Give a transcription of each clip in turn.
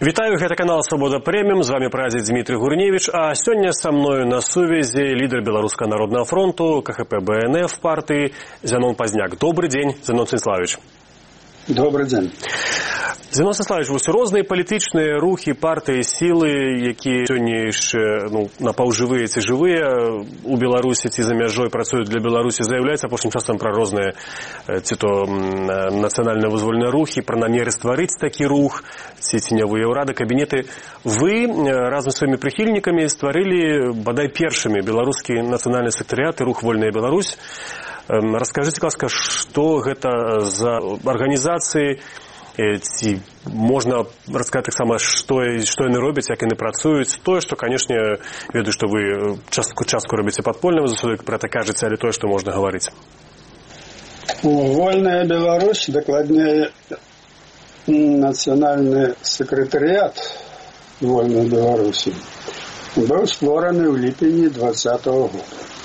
Вітаю, гэта канал «Свабода Прэміум», з вами прадзед Дмітрий Гурневич, а сёння са мною на сувязі лідар Беларускага народнага фронту, КХП БНФ партыі Зянон Пазняк. Добрый дзень, Зянон Станіславович. Добрый дзень. Зянон Станіславович, вось розныя палітычныя рухі, партыі, сілы, якія сёння яшчэ напаўжывыя ці жывыя у Беларусі ці за мяжой працуюць для Беларусі, заяўляюць апошнім часам пра розныя ці то нацыянальна-вызвольныя рухі, пра намеры стварыць такі рух, ці ценявыя ўрады, кабінеты. Вы разам з сваімі прыхільнікамі стварылі бадай першымі беларускі нацыянальны сектарыят і рух «Вольная Беларусь». Раскажыце, ласка, што гэта за арганізацыі, ці можна расказаць таксама, што яны робяць, як яны працуюць. Тое, што, канешне, ведаю, што вы частку робіце падпольна, вы заўсёды пра гэта кажаце, але тое, што можна гаварыць. Вольная Беларусь, дакладней, нацыянальны сакратарыят Вольной Беларусі быў створаны ў ліпені 2020 года.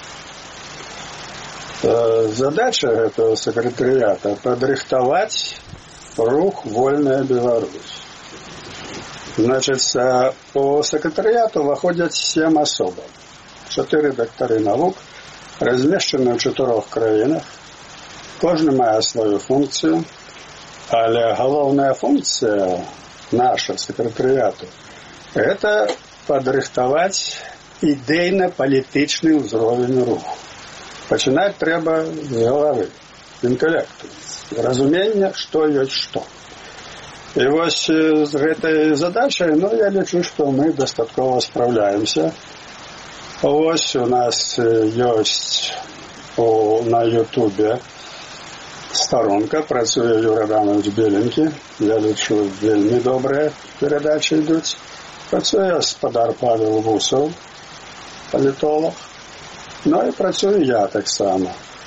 Задача этого секретариата – подрихтовать рух «Вольная Беларусь». Значит, по секретариату выходят 7 особок. 4 доктори наук, размещены в 4 краинах. Кожный мае свою функцию. Але головная функция наша секретариату – это подрихтовать идейно-политичный уровень руху. Пачынаць трэба з головы, інтэлекту, разумення, што ёсць што. І вось з гэтай задачай, я лічу, што мы дастаткова спраўляемся. Вось у нас ёсць на Ютубе старонка, працуе Юра Адамович Беленькі. Я лічу, вельмі добрыя перадачы ідуць. Працуе гаспадар Павел Вусаў, палітолог. І працюю я так само.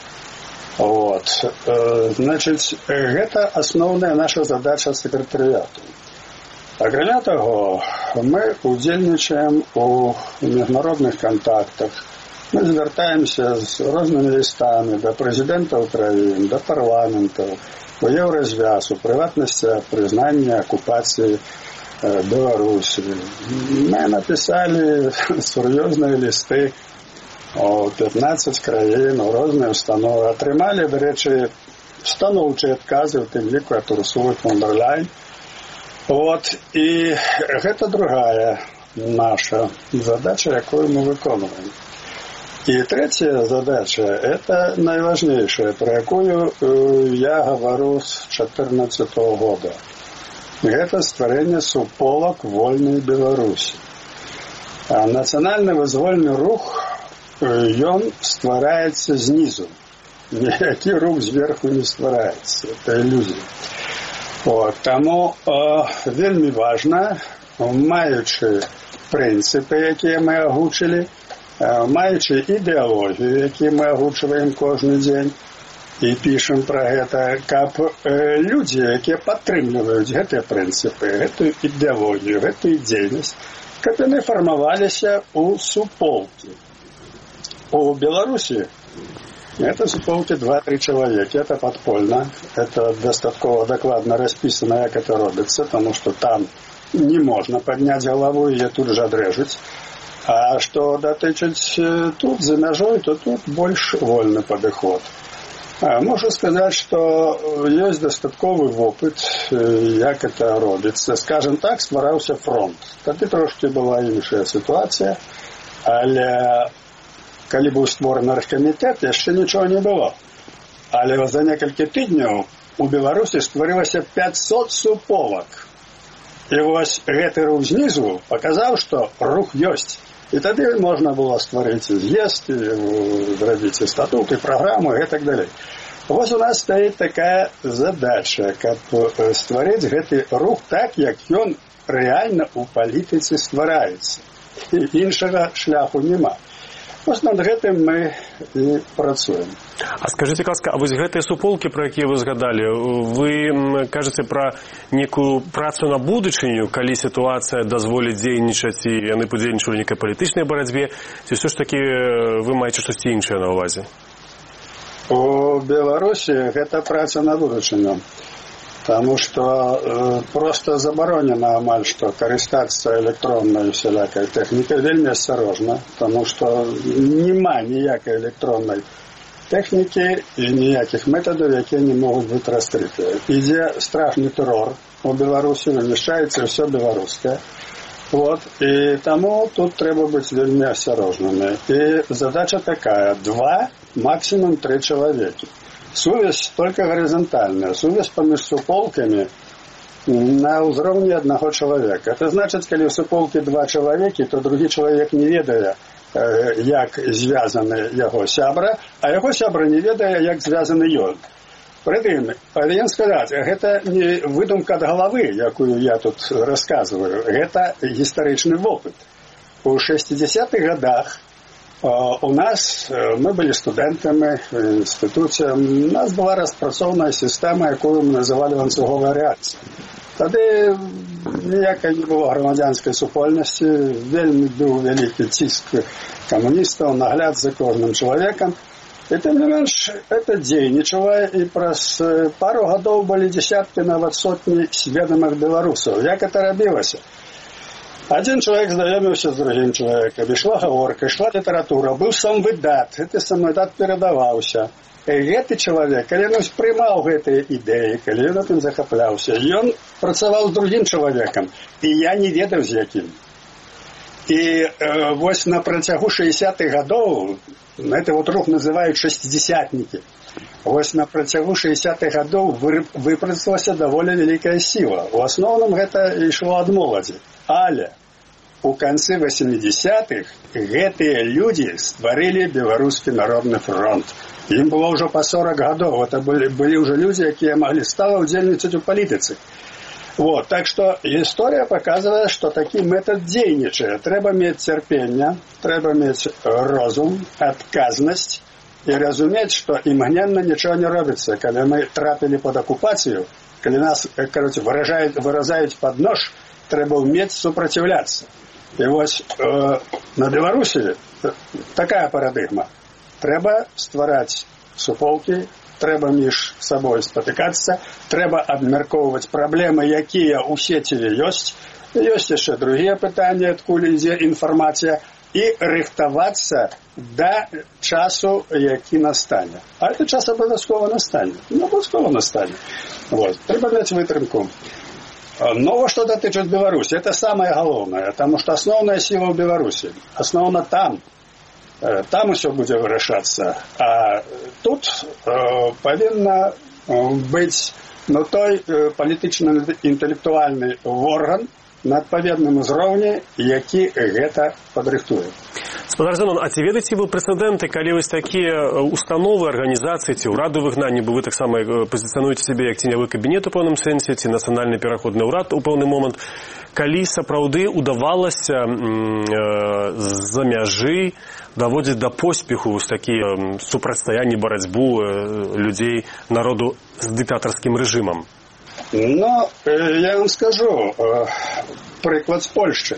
Значит, гэта асноўная наша задача секретарыяту. Акрамя таго, мы удзельнічаем у міжнародных контактах. Мы звяртаемся з рознымі лістамі да прэзідэнтаў краін, да парламентаў, у Еўразвяз, у прыватнасці прызнання акупацыі Беларусі. Мы напісалі сур'ёзныя лісты у 15 краін, у розныя установы. Атрымалі, да рэчы, станоўчыя адказы, у тым ліку ад Урсулы фон дэр Ляйен. І гэта другая наша задача, якую мы выконваем. І трэцяя задача, это найважнейшая, про якую я гавару з 2014 года. Гэта стварэнне суполак Вольнай Беларусі. Нацыянальны вызвольны рух ён ствараецца знізу. Ніякі рух зверху не ствараецца. Это ілюзія. Таму вельмі важна, маючы прынцыпы, якія мы агучылі, маючы ідэалогію, якія мы агучваем кожны дзень і пішам пра гэта, каб людзі, якія падтрымліваюць гэтыя прынцыпы, гэтую ідэалогію, гэтую дзейнасць, каб яны фармаваліся ў суполкі. У Беларуси это суполки 2-3 человека. Это подпольно. Это достаточно докладно расписано, как это робится, потому что там не можно поднять голову и тут же отрежуть. А что дотычить тут за мяжой, то тут больше вольный подход. Можу сказать, что есть достатковый опыт, как это робится. Скажем так, ствараўся фронт. Тады трошки была іншая ситуация, але калі быў створаны аргкамітэт, яшчэ нічого не было. Але за некалькі тыдняў у Беларусі стварылася 500 суполак. І вось гэты рух знізу паказаў, што рух ёсць. І тады можна было стварыць з'езд, зрабіць статут і праграму і так далей. Вось у нас стаіць такая задача, каб стварыць гэты рух так, як ён рэальна ў палітыцы ствараецца. І іншага шляху няма. Вось над гэтым мы і працуем. А скажыце, ласка, а вось гэтыя суполкі, пра якія вы згадалі, вы кажаце пра некую працу на будучыню, калі сітуацыя дазволіць дзейнічаць і яны падзейнічалі некай палітычнай барацьбе, ці ўсё ж такі вы маеце штосьці іншае на ўвазе? У Беларусі гэта праца на будучыню. Таму што проста забаронена амаль што карыстацца электроннай усялякай тэхнікай вельмі асцярожна, таму што няма ніякай электроннай тэхнікі і ніякіх метадаў, якія не могуць быць раскрытыя. Ідзе страшны тэрор у Беларусі, вынішчаецца ўсё беларускае. Вот, і таму тут трэба быць вельмі асцярожнымі. І задача такая: 2, максимум 3 чалавекі. Сувязь только горизонтальная, сувязь паміж суполкамі на ўзроўні аднаго чалавека. Это значыць, калі ў суполкі 2 чалавекі, то другі чалавек не ведае, як звязаны яго сябра, а яго сябра не ведае, як звязаны ён. Прытым, павінен сказаць, гэта не выдумка ад галавы, якую я тут расказваю, гэта гістарычны вопыт. У 60-х годах у нас, мы были студентами в институте, у нас была распрацоўная система, якую мы называли ланцуговая реакция. Тады ніякай не было грамадзянскай супольнасці, вельмі быў вялікі ціск камуністаў, нагляд за кожным чалавекам. І тым не менш, это дзейнічала, і праз пару гадоў былі дзесяткі, нават сотні сведомых беларусаў. Як это рабілася? Один человек знакомился с другим человеком, и шла гаворка, шла литература, был сам выдат, гэты сам выдат перадаваўся. І гэты чалавек, калі ён прымаў гэтыя ідэі, калі ён этим захапляўся, ён працаваў з другим чалавекам, і я не ведаў з якім. І вось на працягу 60-х гадоў, это вот рух называюць шестидесятнікі, вось на працягу 60-х гадоў выпрацавалася даволі вялікая сіла. У асноўным гэта ішло ад моладзі. Але у канцы 80-х гэтыя людзі стварылі Беларускі народны фронт. Ім было ўжо па 40 гадоў. Это былі ўжо людзі, якія маглі стала ўдзельнічаць у палітыцы. Вот, так што гісторыя паказвае, што такі метад дзейнічае. Трэба мець цярпенне, трэба мець розум, адказнасць і разумець, што імгненна нічого не робіцца. Калі мы трапілі пад акупацыю, калі нас, выразаюць пад нож, трэба ўмець супраціўляцца. І вось на Беларусі такая парадыгма. Трэба ствараць суполкі, трэба між сабой спатыкацца, трэба абмяркоўваць праблемы, якія ў сеціве ёсць. Ёсць яшчэ другія пытанні, адкуль ідзе інфармацыя, і рыхтавацца да часу, які настане. А этот час абавязкова настане. Абавязкова настане. Вот. Трэба мець вытрымку. Но что датычыць Беларусі, это самое галоўнае, потому что основная сила в Беларусі. Основна там. Там усё будзе вырашацца. А тут павінна быць той палітычны інтэлектуальны орган на адпаведным узроўні, які гэта падрыхтуе. Спадар Зенон, а ці ведаеце вы прэцэдэнты, калі вось такія установы, арганізацыі ці ўрады выгнання, бо вы таксама пазіцыянуеце сябе як ценявы кабінет у пэўным сэнсе, ці нацыянальны пераходны ўрад у пэўны момант, калі сапраўды удавалася з-за мяжы даводзіць да поспеху з такі супрацьстаянні, барацьбу людзей, народу з дыктатарскім рэжымам? Ну, я вам скажу, прыклад з Польшчы.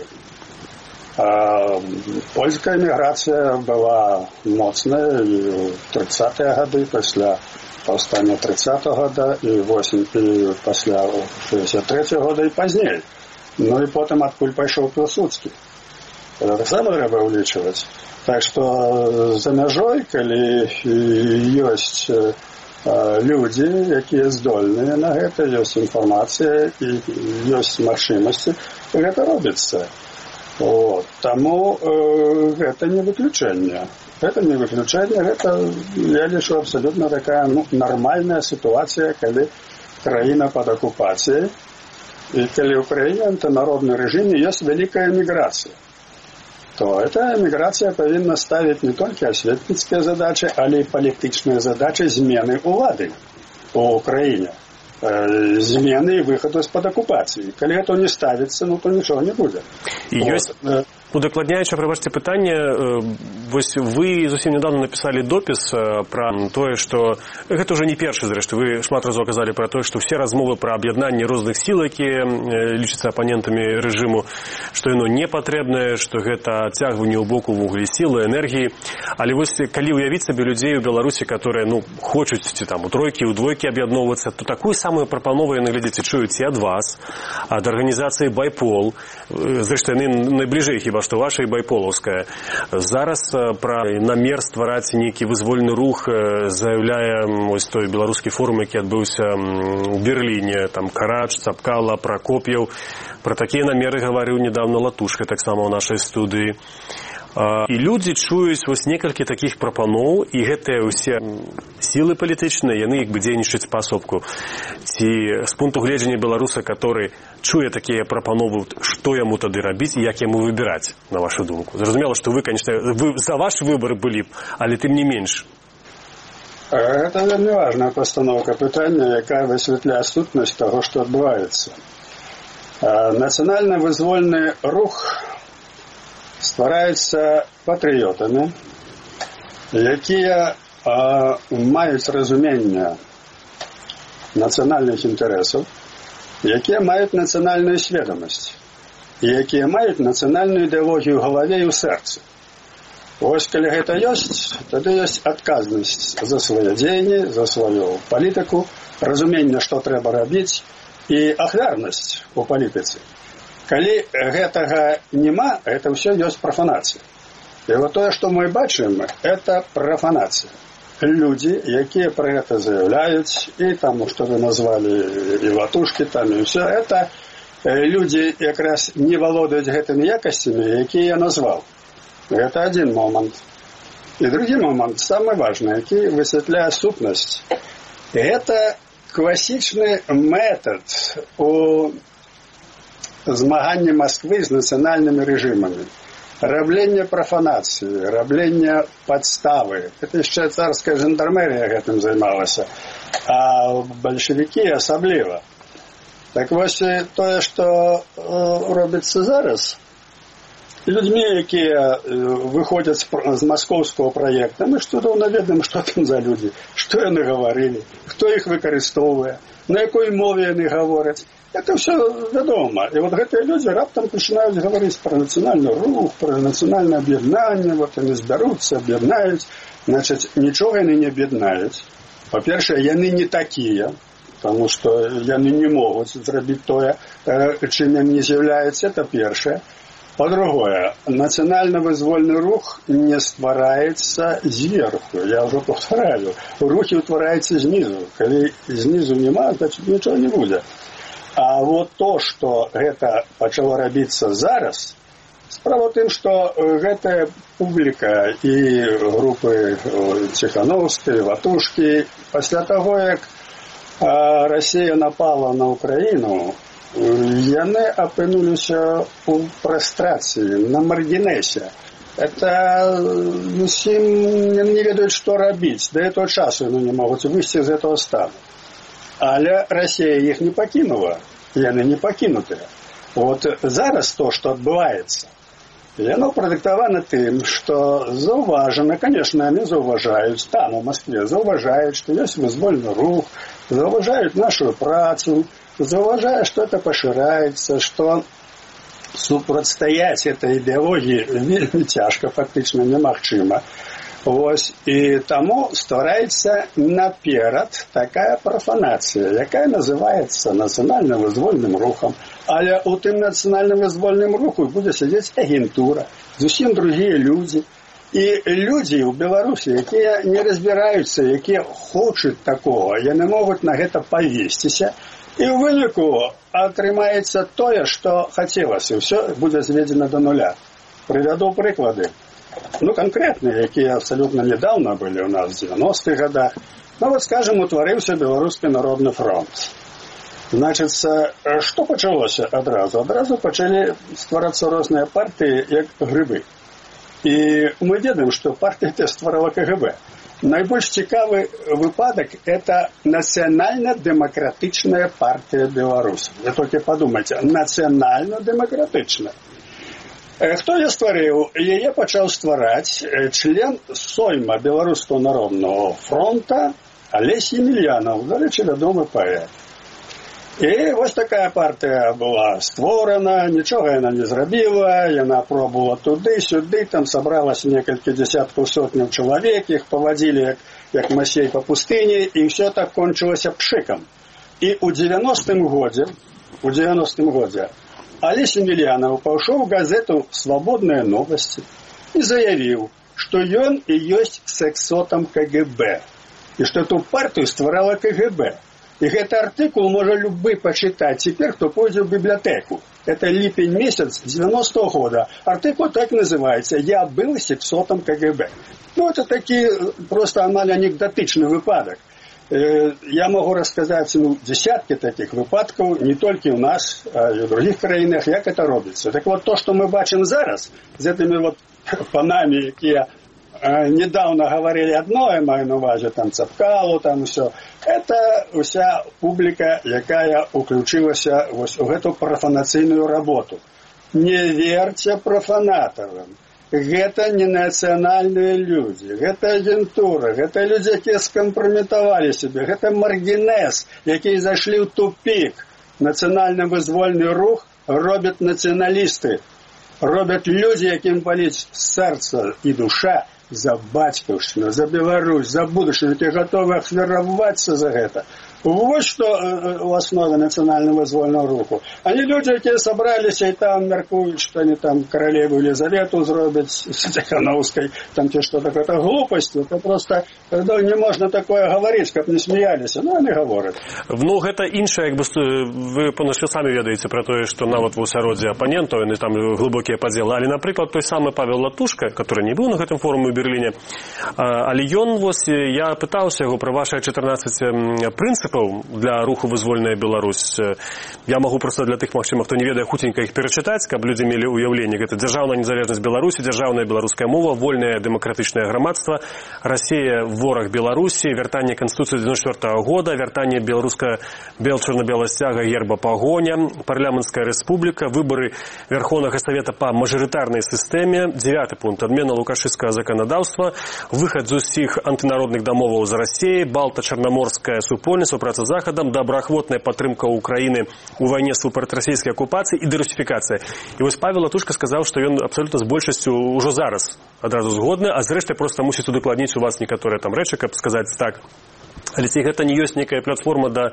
Польская эміграцыя была моцная і ў 30-е гады, пасля паўстання 30-го года, і пасля 63-го года і пазней. Ну і потым адкуль пайшоў Пілсудскі. Гэта таксама трэба ўлічваць. Так што за мяжой, калі ёсць людзі, якія здольныя на гэта, ёсць інфармацыя і ёсць магчымасці, гэта робіцца. Вот. Таму гэта не выключэнне. Гэта не выключэнне, гэта, я лічу, абсолютно такая нармальная сітуацыя, калі краіна пад акупацыяй, і калі ў краіне антынародны рэжыме ёсць вялікая эміграцыя. То эта эміграцыя павінна ставіць не толькі асветніцкія задачы, але і палітычныя задачы змены ўлады ў краіне. Змены і выхаду з-пад акупацыі. Калі гэта не ставіцца, то нічого не будзе. І ёсць... Удакладняючы, прабачце, пытанне, вось вы зусім нядаўна напісалі допіс пра тое, што гэта ўжо не першы, зрэшты, вы шмат разоў казалі пра тое, што ўсе размовы пра аб'яднанне розных сіл, якія лічацца апанентамі рэжыму, што яно не патрэбнае, што гэта адцягванне ў боку вуглі сілы, энергіі. Але вось калі ўявіць сабе людзей у Беларусі, которые хочуць ці там у тройкі, у двойкі аб'ядноўвацца, то такую самую прапанову яны, глядзіце, чуюць і ад вас, ад арганізацыі «Байпол». Зрэшты, яны найбліжэй хіба што ваша і байполаўская. Зараз пра намер ствараць нейкі вызвольны рух заяўляе ось той беларускі форум, які адбыўся у Берліне, там Карач, Цапкала, Пракоп'еў. Пра такія намеры гаварыў недавно Латушка, таксама ў нашай студыі. І людзі чуюць вось некалькі такіх прапаноў, і гэтыя ўсе сілы палітычныя, яны як бы дзейнічаюць паасобку. Ці з пункту гледжання беларуса, который чуе такія прапановы, што яму тады рабіць і як яму выбіраць, на вашу думку? Зразумела, што вы, конечно, за ваш выбор былі б, але тым не менш. Гэта вельмі важная пастаноўка пытання, якая высвятляе сутнасць таго, што адбываецца. Нацыянальна-вызвольны рух ствараюцца патрыётамі, якія маюць разуменне нацыянальных інтарэсаў, якія маюць нацыянальную сведамасць, і якія маюць нацыянальную ідэалогію ў галаве і ў сэрцы. Вось калі гэта ёсць, тады ёсць адказнасць за свае дзеянні, за сваю палітыку, разуменне, што трэба рабіць, і ахвярнасць у палітыцы. Калі гэтага няма, это ўсё ёсць прафанацыя. І вот тое, што мы бачым, это прафанацыя. Людзі, якія пра гэта заяўляюць, і там, што вы назвалі, і Латушкі, там, і ўсё, это людзі якраз не валодаюць гэтымі якасцямі, якія я назваў. Гэта адзін момант. І другі момант, самы важны, які высвятляе сутнасць. Гэта класічны метад у змаганне Москвы з нацыянальнымі рэжымамі. Рабленне прафанацыі, рабленне падставы. Это яшчэ царская жандармерія гэтым займалася. А бальшавікі асабліва. Так вось тое, што робіцца зараз, людзьмі, якія выходзяць з маскоўскага праекта, мы ж цудоўна ведаем, што там за людзі, што яны гаварылі, хто іх выкарыстоўвае, на якой мове яны гавораць. Это все вядома. І вот гэтыя людзі раптам пачынаюць гаварыць пра нацыянальны рух, пра нацыянальнае аб'яднанне, вот яны збяруцца, аб'яднаюць. Значыць, нічога яны не аб'яднаюць. Па-першае, яны не такія, таму што яны не могуць зрабіць тое, чым яны не з'яўляюцца, это першае. Па-другое, нацыянальна-вызвольны рух не ствараецца зверху. Я ўжо паўтараю. Рухі ўтвараюцца знізу. Калі знізу няма, значит нічога не будзе. А вот то, што гэта пачало рабіцца зараз, справа ў тым, што гэтая публіка і групы Ціхановскай, Латушкі, пасля таго, як Расія напала на Украіну, яны апынуліся ў прастрацыі, на маргінесе. Это зусім не ведаюць, што рабіць. Да этого часу яны не могуць выйсці з этого стану. Але Расія іх не пакінула, яны не пакінутыя. Вот зараз то, што адбываецца, яно прадыктавана тым, што заўважана, конечно, яны заўважаюць, там у Москве заўважаюць, што ёсць вызвольны рух, заўважаюць нашу працу, заўважаюць, што это пашыраецца, што супрацьстаяць этой ідэалогіі вельмі цяжка, фактычна немагчыма. Вось, і таму ствараецца наперад такая прафанацыя, якая называецца нацыянальна-вызвольным рухам. Але у тым нацыянальна-вызвольным руху будзе сядзець агентура, зусім другія людзі. І людзі ў Беларусі, якія не разбіраюцца, якія хочуць такого, яны могуць на гэта павесціся. І ў выніку атрымаецца тое, што хацелася. Ўсё будзе зведзена да нуля. Прывяду прыклады. Конкретные, якія абсолютно недавно были у нас в 90-х годах. Вот, скажем, утварыўся Беларускі народны фронт. Значит, што пачалося адразу? Адразу пачалі стварацца розныя партыі, як грыбы. І мы ведаем, што партыя те стварала КГБ. Найбольш цікавы выпадак – это нацыянальна-дэмакратычная партыя Беларусі. Вы толькі подумайте, нацыянальна-дэмакратычная. Хто яе стварыў? Яе пачаў ствараць член Сойма Беларускага народнага фронта Алесь Емельянов, дарэчы, вядомы паэт. І вось такая партыя была створана, нічога яна не зрабіла, яна пробовала туды-сюды, там сабралася некалькі дзесяткаў сотняў чалавек, іх павадзілі як Масей па пустыні, і ўсё так кончылася пшыкам. І ў 90-м годзе Алесь Емельянов паўшоў у газету «Свободные новости» і заявіў, што ён і ёсць сексотам КГБ, і што эту партыю стварала КГБ. И этот артикул может любой почитать теперь, кто пойдет в библиотеку. Это липень месяц 90-го года. Артикул так называется «Я был сексотом КГБ». Ну, это такие просто анекдотичный выпадок. Я могу рассказать десятки таких выпадков, не только у нас, а и в других краинах, как это робится. Так вот, то, что мы бачим зараз, с этими вот панами, которые недавно говорили одно, я маю на увазі, там Цапкалу, там все. Это вся публика, якая уключилася в эту профанаційну работу. Не верьте профанаторам. Это не национальные люди, это агентура, это люди, которые скомпрометовали себя, это маргинез, які зашли в тупик. Национально-вызвольный рух робят националисты, робят люди, яким болить сердце и душа, за батьківщину, за Беларусь, за будущее, які готові ахвяроваться за это. Вот что в основе национального вызвольного руху. Они люди, які собралися і там меркують, що вони там королеву Елизавету зроблять з Тихановской, там те, что такое, это глупость, это просто, ну, не можно такое говорить, как не смеялись, но они говорят. Ну, гэта іншае, як бы, вы, пэўна, самі ведаеце пра тое, што нават в усяроддзе апанентаў, яны там глыбокія падзелы, але, напрыклад, той самы Павел Латушка, который не быў на гэтым форуме ў Берліне, але ён, вось, я пытаўся яго пра вашыя 14 прынцыпаў для руху «Вызвольная Беларусь». Я могу просто для тых, магчыма, хто не ведае, хутенька іх перачытаць, каб людзі мелі ўяўленне. Гэта дзяржаўная незалежнасць Беларусі, дзяржаўная беларуская мова, вольнае дэмакратычнае грамадства, Расія вораг Беларусі, вяртанне Канстытуцыі 94-го года, вяртанне чорна-белага сцяга герба пагоня, парламенцкая рэспубліка, выбары Верховнага Савета па мажарытарнай сістэме, 9 пункт, адмена лукашыцкага заканадаўства, выхад з усіх антынародных дамоваў з Расіяй, балта-чарнаморская супольніцтва, праца з Захадам, добраахвотная падтрымка Украіны у вайне супраць расійскай акупацыі і дэрусіфікацыя. І вось Павел Латушка сказаў, што ён абсалютна з большасцю ўжо зараз адразу згодны, а зрэшты проста мусіць удакладніць у вас некаторыя там рэчы, каб сказаць так. Але ці гэта не ёсць некая платформа да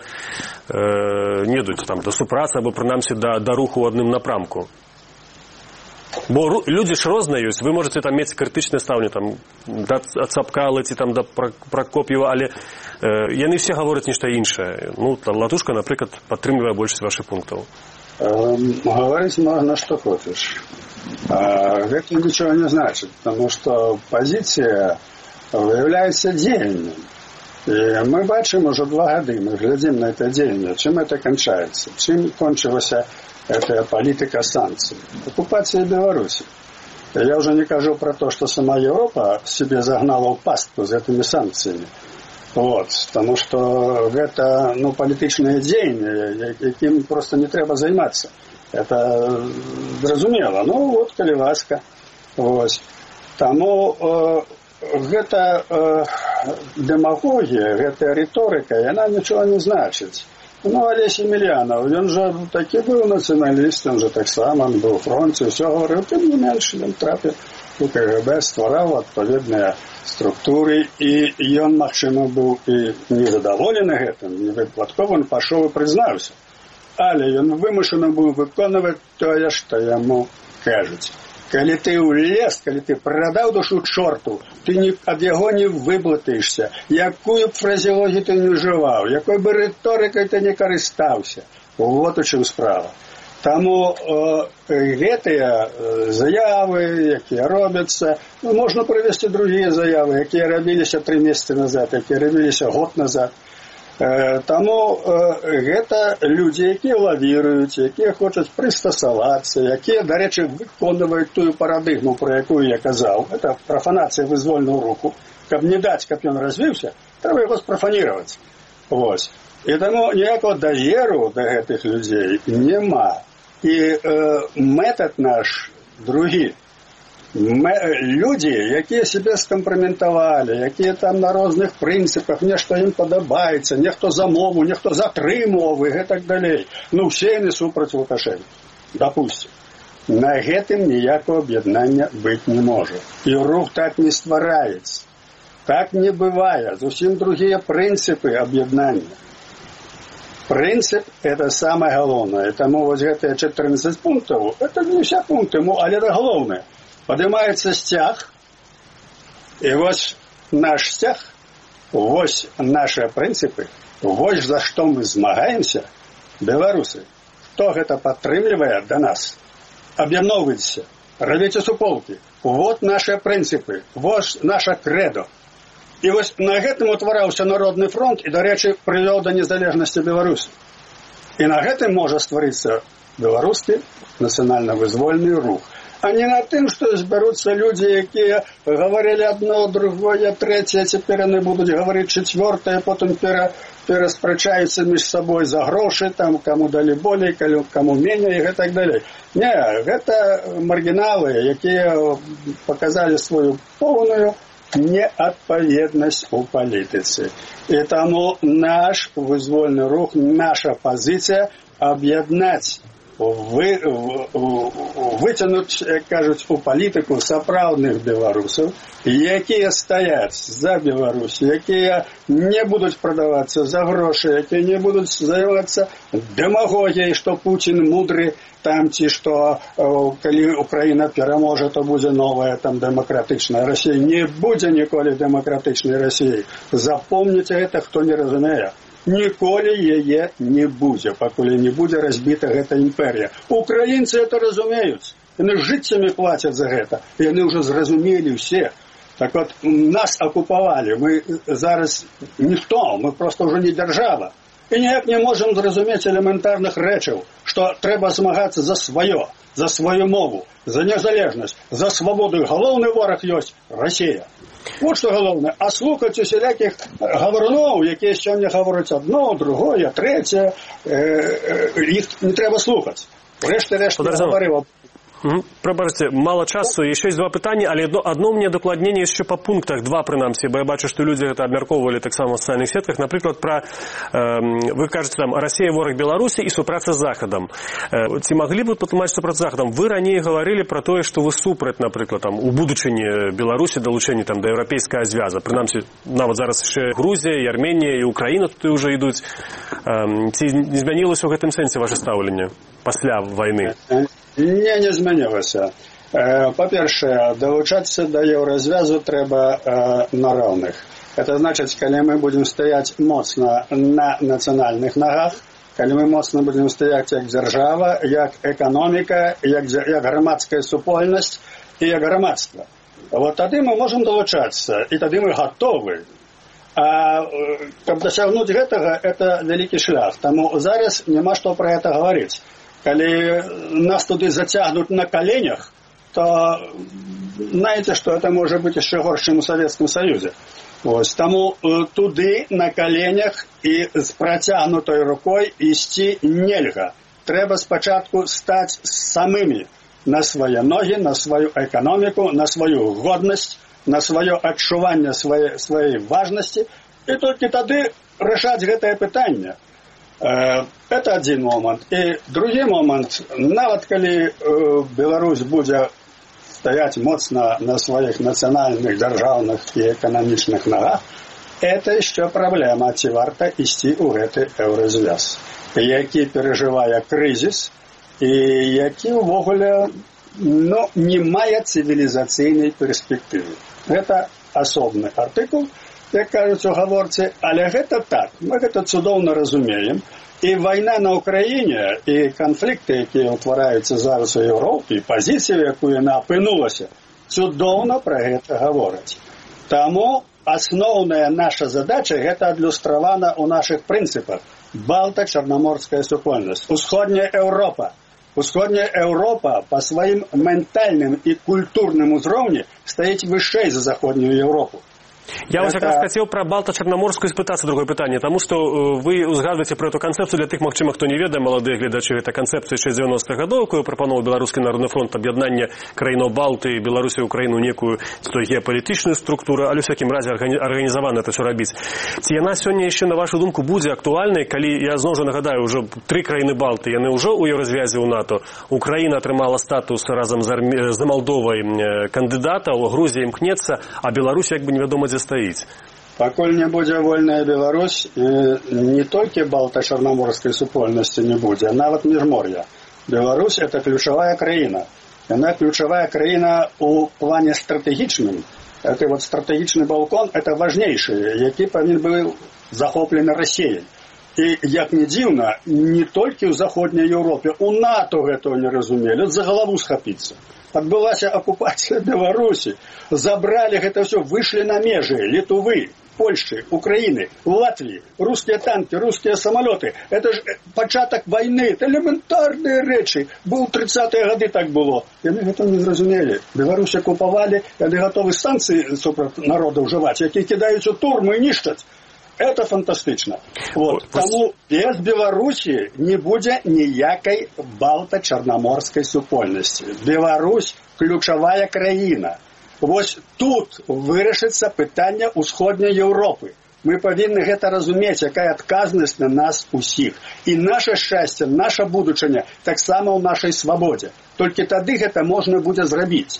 да супрацы, або прынамсі да руху ў адным напрамку? Бо людзі ж розныя ёсць, вы можаце там мець крытычнае стаўленне там да Цапкалы ці там да Пракоп'ева, але яны все гавораць нешта іншае. Ну, Латушка, напрыклад, падтрымлівае большасць вашых пунктаў. Говорить можно, что хочешь. Это ничего не значит, потому что позиция выявляется деянием. И мы бачим уже 2 года, мы глядим на это деяние. Чем это кончается? Чем кончилась эта политика санкций? Оккупация Беларуси. Я уже не кажу про то, что сама Европа себе загнала в пастку за этими санкциями. Вот, потому что это, политичное деяние, яким просто не треба займаться. Это зразумело. Ну, вот, коли ласка. Вот. Тому гэта демагогія, гэта риторика, и она ничего не значит. Ну, Алесь Емельянов, он же таки был националист, он же так сам, он был в фронте, все говорил, тем не меньше, он трапил у КГБ, створал отповедные структуры, и он, максимум, был и незадоволен этим, не випадково, он пошел и признался. Але он вимушено був виконувати те, що йому кажуть. Коли ти улез, коли ти продав душу чорту, ти від його не виплатишся. Якою б фразеологію ти не вживав, якою б риторикою ти не користався. Вот у чому справа. Тому ці заяви, які робляться, можна привести інші заяви, які робилися 3 місяці назад, які робилися год назад. Тому гэта людзі, якія лавіруюць, якія хочуць прыстасавацца, якія, дарэчы, выконваюць тую парадыгму, про якую я казаў. Это профанацыя вызвольнага руху. Каб не даць, каб ён развіўся, трэба яго спрафанировать. Вось. І таму ніякого даверу да гэтых людзей няма. І метод наш другі. Люди, які себе скомпроментували, які там на різних принципах, нешто їм подобається, нехто за мову, нехто за 3 мови і так далі. Ну, всі не супротив Лукашенка. Допустим. На гэтым ніякого об'єднання бути не може. І рух так не стварається. Так не бывает. Зовсім другие принципы объединения. Принцип – это самое главное. Тому вот эти 14 пунктов, это не все пункты, але это главное. Поднимается стяг, и вот наш стяг, вот наши принципы, вот за что мы змагаемся, белорусы. Кто это подтримливает до нас? Об'єдновуйтеся, робите суполки. Вот наши принципы, вот наше кредо. І ось на гэтым утвараўся Народны фронт і, дарэчы, прывёў да незалежнасці Беларусі. І на гэтым можа стварыцца беларускі нацыянальна-вызвольны рух. А не на тым, што збяруцца людзі, якія гаварылі адно, другое, трэцяе, цяпер яны будуць гаварыць чацвёртае, потым пераспрачаюцца між сабой за грошы, там, каму далі болей, каму меней і так далей. Не, гэта маргіналы, якія паказалі сваю поўную неотповедность у политицы. И тому наш вызвольный рух, наша позиция объединять, вытянуть, как кажуть, у політику сапраўдных белорусов, якія стоят за Беларусь, якія не будут продаваться за гроши, якія не будут заниматься демагогией, что Путин мудрый, там ці што калі Украіна пераможа, то будзе новая там дэмакратычная Расія. Не будзе ніколі дэмакратычнай Расіі. Запомніце гэта, хто не разумее. Ніколі яе не будзе, пакуль не будзе разбіта гэта імперія. Украінцы это разумеюць. Яны жыццямі плацяць за гэта. Яны ўжо зразумелі ўсе. Так вот, нас акупавалі. Мы зараз ніхто, мы просто ўжо не дзяржава. І ніяк не можам зразумець элементарных рэчаў, што трэба змагацца за сваё, за сваю мову, за незалежнасць, за свабоду. Галоўны вораг ёсць Расія. Вот што галоўнае. А слухаць усялякіх гаварноў, якія сёння гавораць адно, другое, трэцяе, іх не трэба слухаць. Рэшта гаварыў. Пробачте, мало часу, еще есть 2 пытання, але одно у меня докладнение еще по пунктах, 2 принамсі, бо я бачу, что люди это обмярковывали так само в социальных сетках, например, про, вы кажете там, Россия ворог Беларуси и супраца с Заходом. Ці могли бы патлумачыць супраць Заходом? Вы ранее говорили про то, что вы супраць, например, там, у будучыні Беларуси, долучэнні там, до европейского звяза. Принамсі, нават зараз еще Грузия, и Армения, и Украина тут уже идут. Ці не змянілася ў гэтым сэнсе ваше стаўленне пасля войны? Не змянілася. Па-першае, далучацца да еўразвязу трэба на роўных. Это значыць, калі мы будем стаяць моцна на нацыянальных нагах, калі мы моцна будем стаяць як дзяржава, як эканоміка, як грамадская супольнасць і як грамадства. Вот тады мы можем далучацца, і тады мы гатовы. А каб дасягнуць гэтага, это вялікі шлях. Таму зараз няма што пра гэта гаварыць. Калі нас туды зацягнут на коленях, то знаете, что это может быть еще горш, чем у Советском Союзе. Вот. Тому туды на коленях и с протягнутой рукой ісці нельга. Трэба спачатку стаць самымі на свае ногі, на сваю эканоміку, на сваю годнасць, на сваё адчуванне сваёй важнасці, і толькі тады рашаць гэтае пытанне. Это один момент. И другой момент, нават калі Беларусь будзе стаять моцна на своих национальных, державных и экономичных ногах, это еще проблема, ці варта ісці ў гэты еўразвяз, які переживае крызіс і які ўвогуле не мае цивілізацыйнай перспектывы. Гэта асобны артыкул, як кажуць у гаворцы, але гэта так, мы гэта цудоўна разумеем. І вайна на Украіне, і канфлікты, якія ўтвараюцца зараз у Еўропе, і пазіцыя, якую яна апынулася, цудоўна пра гэта гавораць. Таму асноўная наша задача гэта адлюстравана ў нашых прынцыпах. Балта-чарнаморская супольнасць. Усходняя Еўропа. Усходняя Еўропа па сваім ментальным і культурным узроўні стаіць вышэй за заходнюю Еўропу. Я вас якраз хотел про Балта-Чарнаморскую спытаться другое питание, потому что вы узгадываете про эту концепцию для тых, магчыма, хто не ведае, молодые гледачы, это концепция еще 90-х годов, якую прапановаў Беларускі народны фронт, об'яднання краінаў Балты, Беларусі, Украіну, некую геапалітычную структуру, але ў всякім разе арганізавана это все рабіць. Ці яна сёння яшчэ, на вашу думку, будзе актуальнай, калі, я зноў жа нагадаю, ўжо 3 краіны Балты, яны ўжо ў еўразвязе ў НАТО, Украіна атрымала статус разам з Малдовай кандыдата, Грузія імкнецца, а Беларусь як бы невядома дзе стаіць. Пакуль не будзе вольная Беларусь, не толькі Балта-Чарнаморскай супольнасці не будзе, а нават міжмор'я. Беларусь – это ключавая краіна. Яна ключавая краіна у плане стратэгічным. Это вот стратэгічны балкон – это важнейшы, які павінен быў захоплены Расіяй. І, як не дзіўна, не толькі ў заходняй Еўропе, у НАТО гэтага не разумелі, за галаву схапіцца. Адбылася акупацыя Беларусі, забралі гэта ўсё, выйшлі на межы Літвы, Польшчы, Украіны, Латвіі, рускія танкі, рускія самалёты. Это ж пачатак вайны, это элементарныя рэчы. Быў 30-е гады так было. Яны гэта не зразумелі. Беларусь акупавалі, яны гатовы санкцыі супраць народа ўжываць, якія кідаюць у турмы і нішчаць. Это фантастычна. Вот. Таму без Беларусі не будзе ніякай Балта-Чарнаморскай супольнасці. Беларусь – ключавая краіна. Вось тут вырашыцца пытанне ўсходняй Еўропы. Мы павінны гэта разумець, якая адказнасць на нас усіх. І наша шчасце, наша будучыня таксама ў нашай свабодзе. Толькі тады гэта можна будзе зрабіць.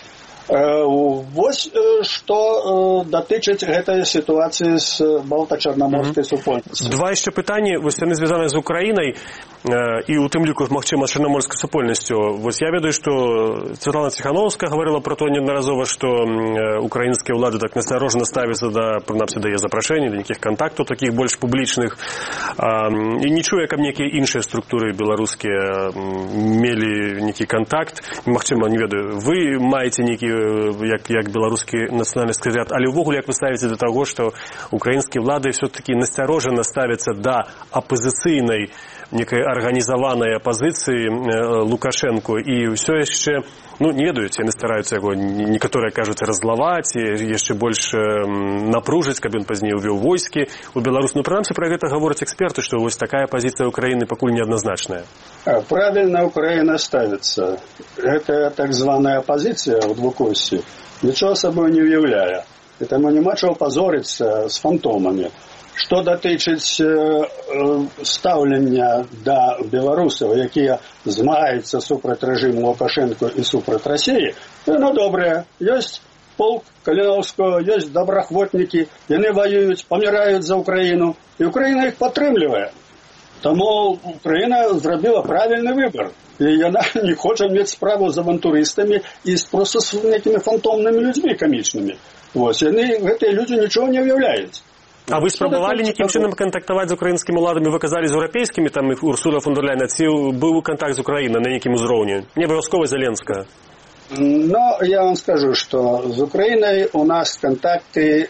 Вось што датычыць гэтай сітуацыі з Балта-Чарнаморскай супольнасцю. Два яшчэ пытанні, вось яны звязаны з Украінай і у тым ліку, магчыма, з Чарнаморскай супольнасцю. Вось я ведаю, што Святлана Ціхановская гаварыла про то неаднаразова, што украінскія ўлады так насцярожна ставяцца да, прынамсі, да яе запрашэння, да нейкіх кантактаў такіх больш публічных. І не чуе, каб нейкія іншыя структуры беларускія мелі нейкі кантакт. Магчыма, не ведаю, вы маеце нейкі як беларускі нацыянальны скрыжат, але ўвогуле як вы ставіце да таго, што украінскія ўлады все-таки насцярожана ставяцца да апазіцыйнай некай арганізаванай апазіцыі Лукашэнку і ўсё яшчэ, ну, не ведаюць, яны стараюцца яго, некаторыя кажуць, раззлаваць і яшчэ больш напружыць, каб ён пазней увёў войскі у Беларусь. Ну, прынамсі, пра гэта гавораць эксперты, што вось такая пазіцыя Украіны пакуль неадназначная. Правильно Украина ставится. Это так званая оппозиция в двукосці ничего собой не уявляе. И тому нема чего позориться с фантомами. Что датычыць стаўлення да беларусаў, якія змагаюцца супраць рэжыму Лукашэнка і супраць Расіі, яно добрае. Ёсць полк Каліноўскага, ёсць добраахвотнікі, яны воююць, паміраюць за Украіну, і Украіна іх падтрымлівае. Таму Украіна зрабіла правільны выбор. І яна не хоча мець справу з авантурыстамі і проста з некімі фантомнымі людзьмі камічнымі. Вось, яны, гэтыя людзі нічого не уяўляюць. А вы спрабавалі нейкім чынам кантактаваць з украінскімі ўладамі, вы казалі з еўрапейскімі, там Урсула фон дер Ляйн, ці быў кантакт з Украінай на нейкім узроўні? Не абавязкова Зеленскага. Но я вам скажу, что с Украиной у нас контакты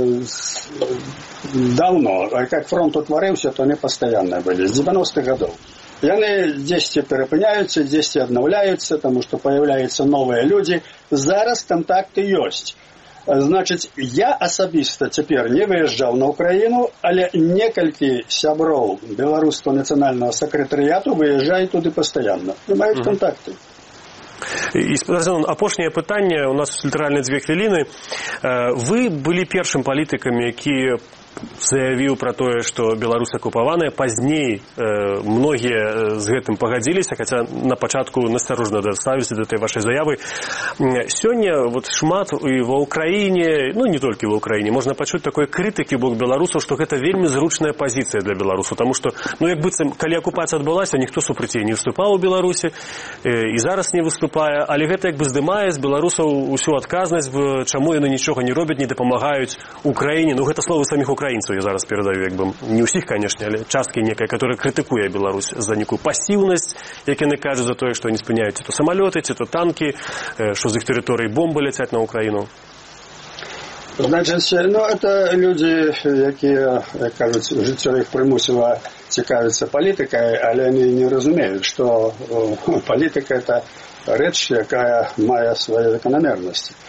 давно. А как фронт утворился, то они постоянно были, с 90-х годов. И они здесь перепыняются, здесь обновляются, потому что появляются новые люди. Зараз контакты есть. Значит, я особисто теперь не выезжал на Украину, але некалькі сяброў беларускага нацыянальнага сакратарыяту выезжаюць туды постоянно. И имеют контакты. І, апошняе пытанне, у нас літаральна 2 хвіліны. Вы былі першым палітыкам, які заявіў пра тое, што Беларусь акупаваная. Пазней многія з гэтым пагадзіліся, хаця на пачатку насцярожна ставіліся да этой вашай заявы. Сёння вот шмат і ва ўкраіне, ну не толькі ва ўкраіне, можна пачуць такой крытыкі ў бок беларусаў, што гэта вельмі зручная пазіцыя для беларусаў, таму што, ну як быццам, калі акупацыя адбылася, ніхто супраць яе не выступаў у Беларусі і зараз не выступае, але гэта як бы здымае з беларусаў усю адказнасць, чаму яны нічога не робяць, не дапамагаюць Украіне. Ну гэта словы саміх украінцаў я зараз перадаю, як бы не ўсіх, канешне, але часткі некая, которая крытыкуе Беларусь за некую пасіўнасць, як яны кажуць за тое, што не спыняюць ці то самалёты, ці то танкі, што з іх тэрыторыі бомбы ляцяць на Украіну. Значыць, ну это людзі, якія, як кажуць, жыццё іх прымусіла цікавіцца палітыкай, але яны не разумеюць, што палітыка это рэч, якая мае свае заканамернасці.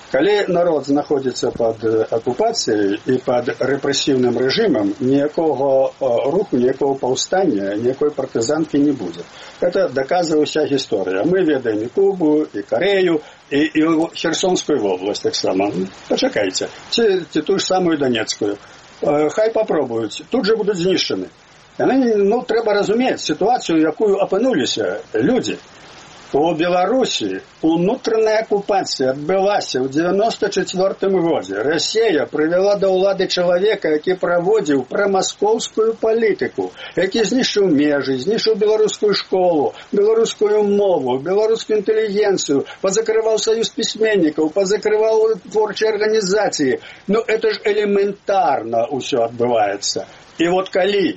Калі народ знаходзіцца пад акупацыяй і пад рэпрэсіўным рэжымам, ніякога руху, ніякога паўстання, ніякой партызанкі не будзе. Это доказывае вся гісторыя. Мы ведаем і Кубу, і Корею, і Херсонскую вобласць таксама. Пачакайце. Ці ту ж самую Донецкую. Хай попробуюць. Тут же будуць знішчаны. Трэба разумець сітуацыю, якую апынуліся людзі. У Беларусі унутраная акупацыя адбылася ў 94 годзе. Расія прывяла да ўлады чалавека, які праводзіў прамаскоўскую палітыку, які знішчыў межы, знішчыў беларускую школу, беларускую мову, беларускую інтэлігенцыю, пазакрываў саюз пісьменнікаў, пазакрываў творчыя арганізацыі. Это ж элементарна ўсё адбываецца. І вот калі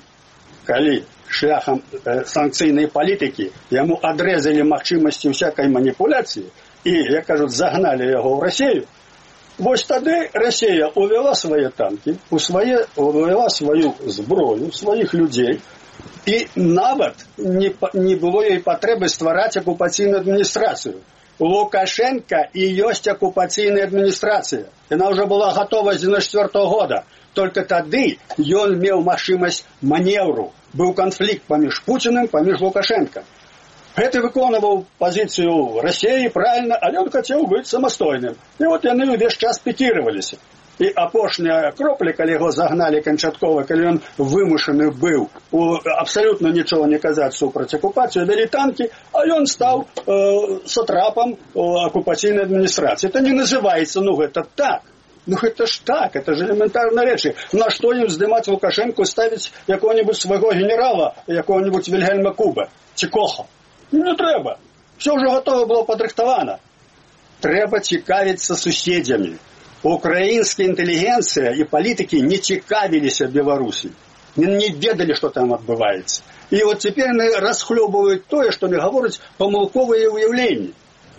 шляхам санкцыйнай палітыкі яму адрезалі магчымасці ўсякай маніпуляцыі і, як кажуць, загналі яго ў Расію, вось тады Расія увяла свае танкі, увяла сваю зброю, сваіх людзей, і нават не было ёй патрэбы ствараць акупацыйную адміністрацыю. У Лукашенка і ёсць акупацыйная адміністрацыя. Яна ўжо была гатова з 94 года. Только тады ён меў магчымасць маневру. Быў канфлікт паміж Пуціным, паміж Лукашенко. Гэты выконваў пазіцыю Расіі правильна, але ён хацеў быць самастойным. І вот яны ўвесь час пікіраваліся. І апошняя кропля, калі яго загналі канчаткова, калі ён вымушаны быў абсалютна нічого не казаць супраць акупацыю, вялі танкі, а ён стаў сатрапам акупацыйнай адміністрацыі. Это не называецца, гэта так. Это ж так, это же элементарные речи. На что им вздымать Лукашенко, ставить какого-нибудь своего генерала, какого-нибудь Вильгельма Куба, ці Коха? Не треба. Все уже готово было подрыхтовано. Треба цікавиться суседями. Украинская интеллигенция и политики не цікавились Беларуси. Не ведали, что там отбывается. И вот теперь они расхлебывают то, что они говорят помылковые уявления.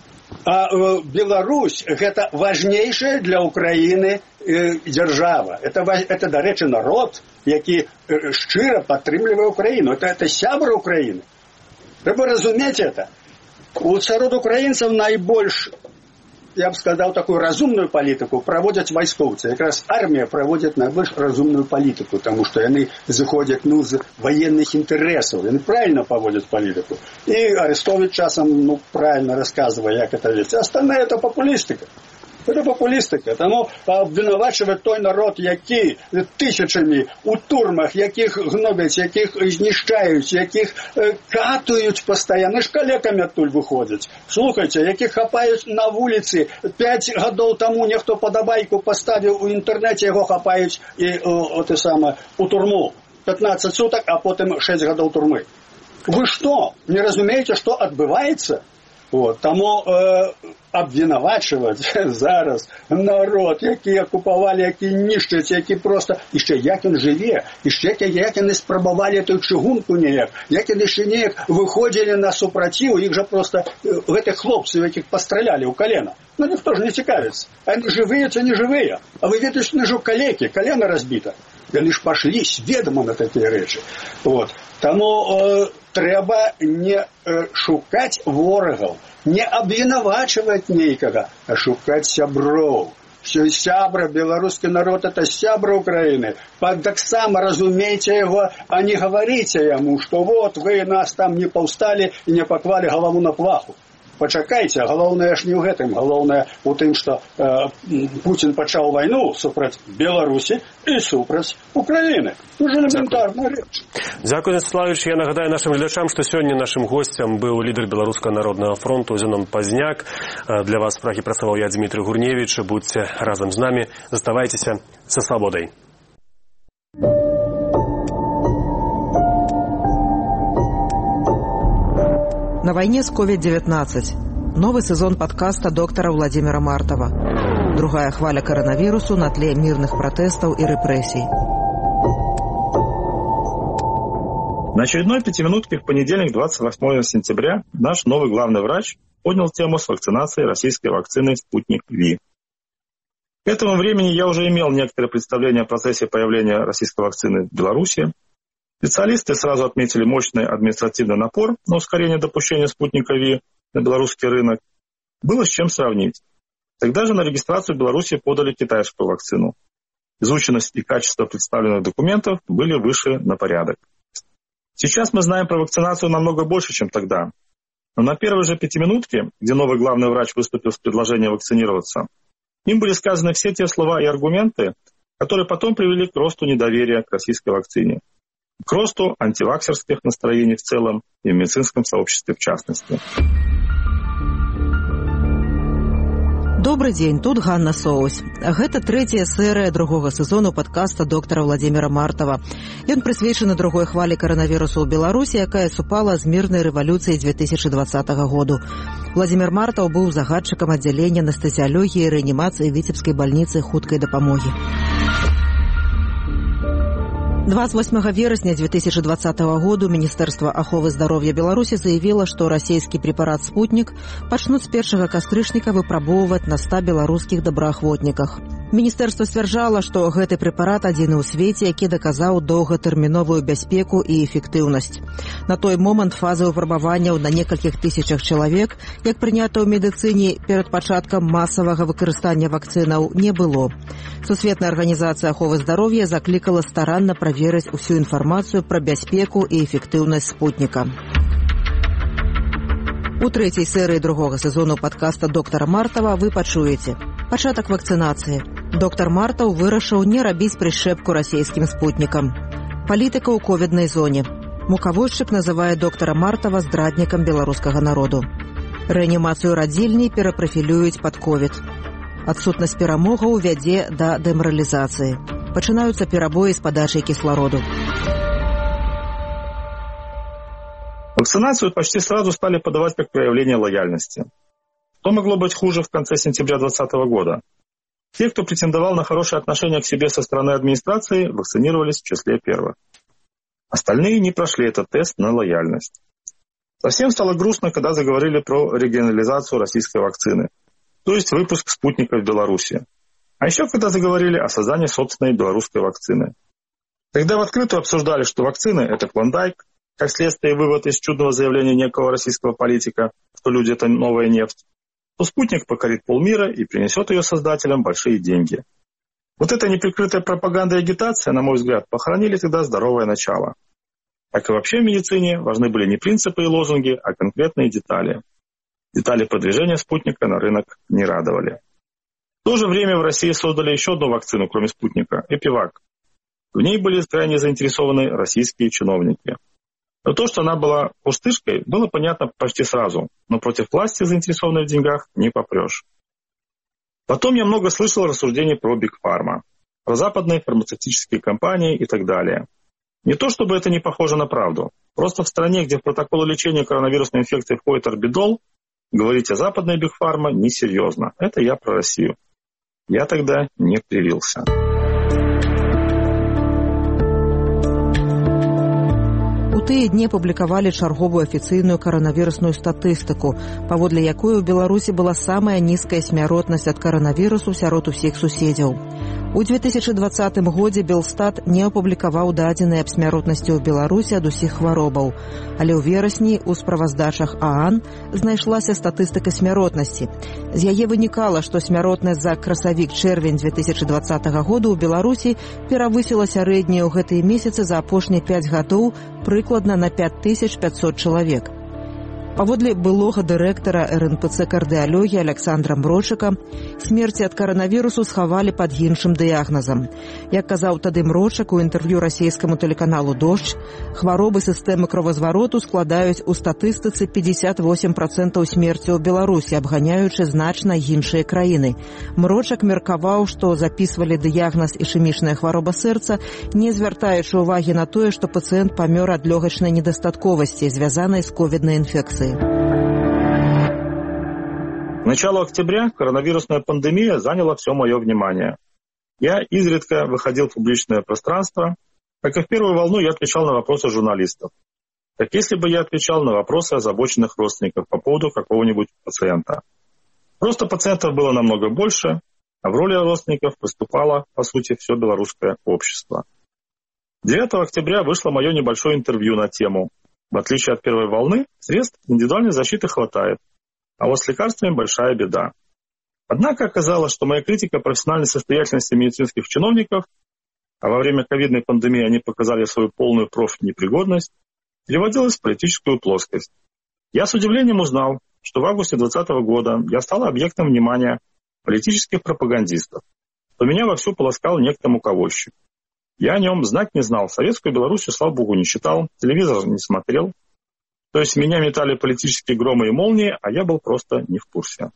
А Беларусь – это важнейшая для Украины держава. Это, до речи, народ, який щиро підтримує Україну. Это сябра України. Треба розуміти это. Сярод українців найбільш, я б сказав, таку розумну політику проводять військовці. Якраз армія проводить найбільш розумну політику, тому що вони заходять з воєнних інтересів. Вони правильно поводять політику. І Арестович часом правильно розказує, як це вести. Остальне – це популістика. Это популистика. Тому обвинувачувати той народ, які тисячами у турмах, яких гнобять, яких знищають, яких катують постійно, ж калеками оттуль виходять. Слухайте, яких хапають на вулиці, 5 років тому ніхто подобайку поставив у інтернеті, його хапають і у турму. 15 суток, а потім 6 років турми. Ви що, не розумієте, що відбувається? Тому обвинувачувати зараз народ, які окупували, які нищать, які просто... І ще як він живе, і ще як вони спробували ту чугунку ніяк, як вони ще ніяк виходили на супротив, їх же просто, этих хлопців, яких постріляли у колено. Ніхто ж не цікавиться. Вони живі, це не живі. А ви видите, що вони ж калеки, колено розбито. Вони ж пошли свідомо на такі речі. Тому треба не шукати ворогів, не обвинувачувати нікого, а шукати сябров. Що сябра, белорусский народ – это сябра Украины. Так само разумейте его, а не говорите ему, что вот вы нас там не повстали и не поклали голову на плаху. Почакайте, головне ж не в гэтым, головне у тым, што Путін пачаў вайну супраць Беларусі і супраць Украіны. Уже элементарная рэч. Дзякуй, Славіч. Я нагадаю нашим глядачам, што сёння нашим гостем быў лідар Беларускага народнага фронту Зенон Пазняк. Для вас в Прагі працаваў я, Дмітрий Гурневич. Будьце разам з намі. Заставайцеся са свабодай. На войне с COVID-19. Новый сезон подкаста доктора Владимира Мартова. Другая хваля коронавирусу на тле мирных протестов и репрессий. На очередной пятиминутке в понедельник, 28 сентября, наш новый главный врач поднял тему с вакцинацией российской вакциной «Спутник Ви». К этому времени я уже имел некоторое представление о процессе появления российской вакцины в Беларуси. Специалисты сразу отметили мощный административный напор на ускорение допущения спутника Ви на белорусский рынок. Было с чем сравнить. Тогда же на регистрацию в Беларуси подали китайскую вакцину. Изученность и качество представленных документов были выше на порядок. Сейчас мы знаем про вакцинацию намного больше, чем тогда. Но на первой же пятиминутке, где новый главный врач выступил с предложением вакцинироваться, им были сказаны все те слова и аргументы, которые потом привели к росту недоверия к российской вакцине, к росту антиваксерских настроений в целом и в медицинском сообществе в частности. Добрый дзень, тут Ганна Соусь. Гэта трэцяя серыя другога сезону падкаста доктара Владзіміра Мартава. Ён прысвечаны другой хвалі каранавірусу ў Беларусі, якая супала з мірнай рэвалюцыяй 2020 году. Владзімір Мартаў быў загадчыкам аддзялення анестэзіялогіі і рэанімацыі Віцебскай бальніцы хуткай дапамогі. 28 вересня 2020 года Министерство аховы здоровья Беларуси заявило, что российский препарат «Спутник» пачнут с 1 кастрычніка выпрабоўваць на 100 беларускіх добраахвотніках. Міністэрства сцвярджала, што гэты прэпарат адзіны ў свеце, які даказаў доўгатэрміновую бяспеку і эфектыўнасць. На той момант фазы выпрабаванняў на некалькіх тысячах чалавек, як прынята ў медыцыне перад пачаткам масавага выкарыстання вакцынаў, не было. Сусветная арганізацыя аховы здароўя заклікала старанна праверыць усю інфармацыю пра бяспеку і эфектыўнасць спутніка. У трэцяй серыі другога сезону падкаста доктара Мартава вы пачуеце пачатак вакцынацыі. Доктар Мартаў вырашыў не рабіць прышчэпку расійскім спутнікам. Палітыка ў ковіднай зоне. Мукаводчык называе доктара Мартава здраднікам беларускага народу. Рэанімацыю радзільні перапрафілююць пад ковід. Адсутнасць перамогаў вядзе да дэмаралізацыі. Пачынаюцца перабоі з падачай кіслароду. Вакцинацию почти сразу стали подавать как проявление лояльности. Что могло быть хуже в конце сентября 2020 года? Те, кто претендовал на хорошее отношение к себе со стороны администрации, вакцинировались в числе первых. Остальные не прошли этот тест на лояльность. Совсем стало грустно, когда заговорили про регионализацию российской вакцины, то есть выпуск спутника в Беларуси. А еще когда заговорили о создании собственной белорусской вакцины. Тогда в открытую обсуждали, что вакцины – это клондайк, как следствие вывод из чудного заявления некого российского политика, что люди – это новая нефть, то спутник покорит полмира и принесет ее создателям большие деньги. Вот эта неприкрытая пропаганда и агитация, на мой взгляд, похоронили тогда здоровое начало. Как и вообще в медицине, важны были не принципы и лозунги, а конкретные детали. Детали продвижения спутника на рынок не радовали. В то же время в России создали еще одну вакцину, кроме спутника – Эпивак. В ней были крайне заинтересованы российские чиновники. Но то, что она была пустышкой, было понятно почти сразу, но против власти, заинтересованной в деньгах, не попрешь. Потом я много слышал рассуждений про Big Pharma, про западные фармацевтические компании и так далее. Не то, чтобы это не похоже на правду. Просто в стране, где в протокол лечения коронавирусной инфекции входит орбидол, говорить о западной Big Pharma несерьезно. Это я про Россию. Я тогда не привился. У тыя дні публікавалі чарговую афіцыйную каранавірусную статыстыку, паводле якой у Беларусі была самая нізкая смяротнасць ад каранавірусу сярод усіх суседзяў. У 2020 годзе Белстат не апублікаваў дадзеныя аб смяротнасці ў Беларусі ад усіх хваробаў, але ў верасні ў справаздачах ААН знайшлася статыстыка смяротнасці. З яе вынікала, што смяротнасць за красавік-чэрвень 2020 года ў Беларусі перавысіла сярэднюю ў гэтыя месяцы за апошнія 5 гадоў прыкладна на 5500 чалавек. Паводле былога дырэктара РНПЦ кардыялогіі Александра Мрочыка, смерці ад каранавірусу схавалі пад іншым дыягназам. Як казаў тады Мрочык у інтэрв'ю расійскаму тэлеканалу «Дождь», хваробы сістэмы кровазвароту складаюць у статыстыцы 58% смерці ў Беларусі, абганяючы значна іншыя краіны. Мрочык меркаваў, што запісвалі дыягназ ішэмічная хвароба сэрца, не звяртаючы ўвагі на тое, што пацыент памёр ад лёгачнай недастатковасці, звязанай з ковіднай інфекцыяй. К началу октября коронавирусная пандемия заняла все мое внимание. Я изредка выходил в публичное пространство, как и в первую волну я отвечал на вопросы журналистов. Как если бы я отвечал на вопросы озабоченных родственников по поводу какого-нибудь пациента. Просто пациентов было намного больше, а в роли родственников выступало, по сути, все белорусское общество. 9 октября вышло мое небольшое интервью на тему «В отличие от первой волны, средств индивидуальной защиты хватает, а вот с лекарствами большая беда». Однако оказалось, что моя критика профессиональной состоятельности медицинских чиновников, а во время ковидной пандемии они показали свою полную профнепригодность, переводилась в политическую плоскость. Я с удивлением узнал, что в августе 2020 года я стал объектом внимания политических пропагандистов, что меня вовсю полоскал некто муковозчик. Я о нем знать не знал, советскую Белоруссию, слава богу, не читал, телевизор не смотрел. То есть меня метали политические громы и молнии, а я был просто не в курсе.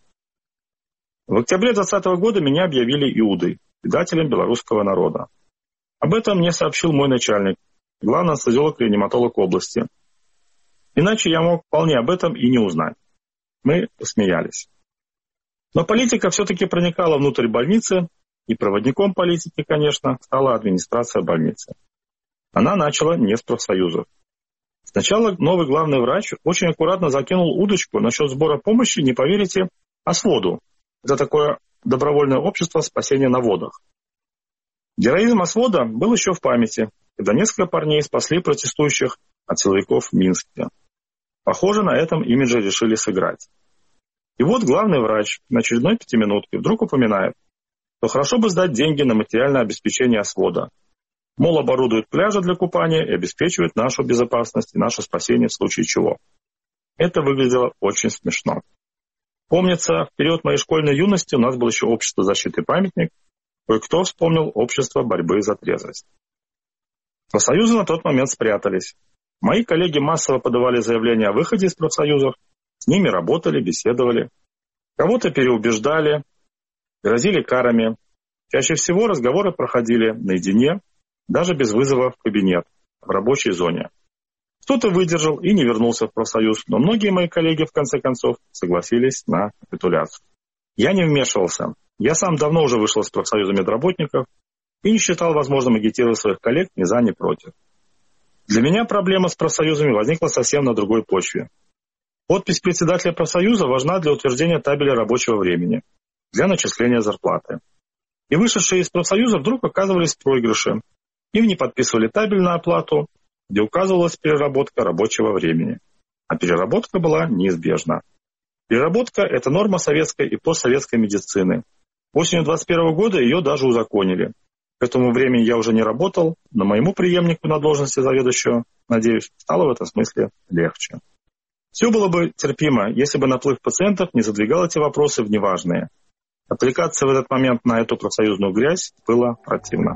В октябре 2020 года меня объявили Иудой, предателем белорусского народа. Об этом мне сообщил мой начальник, главный анестезиолог-реаниматолог области. Иначе я мог вполне об этом и не узнать. Мы посмеялись. Но политика все-таки проникала внутрь больницы, и проводником политики, конечно, стала администрация больницы. Она начала не с профсоюзов. Сначала новый главный врач очень аккуратно закинул удочку насчет сбора помощи, не поверите, ОСВОДу. Это такое добровольное общество спасения на водах. Героизм ОСВОДа был еще в памяти, когда несколько парней спасли протестующих от силовиков в Минске. Похоже, на этом имидже решили сыграть. И вот главный врач на очередной пятиминутке вдруг упоминает, что хорошо бы сдать деньги на материальное обеспечение ОСВОДа. Мол, оборудуют пляжи для купания и обеспечивают нашу безопасность и наше спасение в случае чего. Это выглядело очень смешно. Помнится, в период моей школьной юности у нас было еще общество защиты памятник, кое-кто вспомнил общество борьбы за трезвость. Профсоюзы на тот момент спрятались. Мои коллеги массово подавали заявления о выходе из профсоюзов, с ними работали, беседовали. Кого-то переубеждали, грозили карами. Чаще всего разговоры проходили наедине, даже без вызова в кабинет, в рабочей зоне. Кто-то выдержал и не вернулся в профсоюз, но многие мои коллеги, в конце концов, согласились на капитуляцию. Я не вмешивался. Я сам давно уже вышел из профсоюза медработников и не считал возможным агитировать своих коллег ни за, ни против. Для меня проблема с профсоюзами возникла совсем на другой почве. Подпись председателя профсоюза важна для утверждения табеля рабочего времени, для начисления зарплаты. И вышедшие из профсоюза вдруг оказывались в проигрыше. Им не подписывали табель на оплату, где указывалась переработка рабочего времени. А переработка была неизбежна. Переработка – это норма советской и постсоветской медицины. Осенью 2021 года ее даже узаконили. К этому времени я уже не работал, но моему преемнику на должности заведующего, надеюсь, стало в этом смысле легче. Все было бы терпимо, если бы наплыв пациентов не задвигал эти вопросы в неважные. Отвлекаться в этот момент на эту профсоюзную грязь было противно.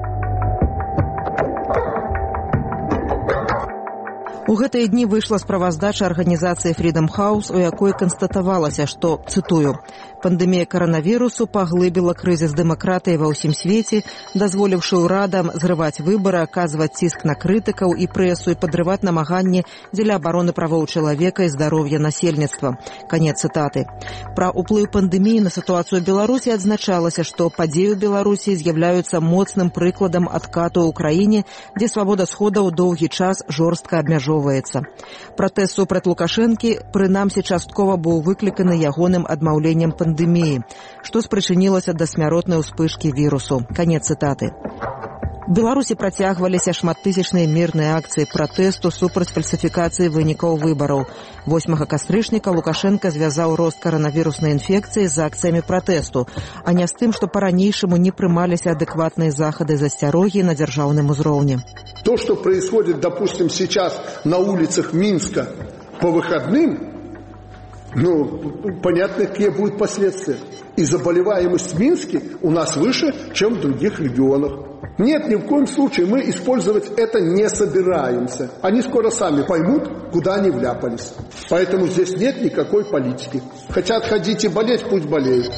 У гэтыя дні выйшла справаздача арганізацыі Freedom House, у якой канстатавалася, што, цытую, пандэмія каранавірусу паглыбіла крызіс дэмакратыі ва ўсім свеце, дазволіўшы ўрадам зрываць выбары, аказваць ціск на крытыкаў і прэсу і падрываць намаганні дзеля абароны правоў чалавека і здароўя насельніцтва. Канец цытаты. Пра ўплыў пандэміі на сітуацыю Беларусі адзначалася, што падзеі ў Беларусі з'яўляюцца моцным прыкладам адкату ў краіне, дзе свабода сходаў доўгі час жорстка абмяжоўваецца. Пратэст супраць Лукашэнкі, прынамсі, часткова быў выкліканы ягоным адмаўленнем пандэміі, што спрычынілася да смяротнай успышкі вірусу. Канец цытаты. У Беларусі працягваліся шматтысячныя мірныя акцыі пратэсту супраць фальсіфікацыі вынікаў выбараў. 8 кастрычніка Лукашенко звязаў рост каранавіруснай інфекцыі з акцыямі пратэсту, а не з тым, што па-ранейшаму не прымаліся адэкватныя захады засцярогі на дзяржаўным узроўні. То, что происходит, допустим, сейчас на улицах Минска по выходным, понятно, какие будут последствия. И заболеваемость в Минске у нас выше, чем в других регионах. Нет, ни в коем случае мы использовать это не собираемся. Они скоро сами поймут, куда они вляпались. Поэтому здесь нет никакой политики. Хотят ходить и болеть, пусть болеют.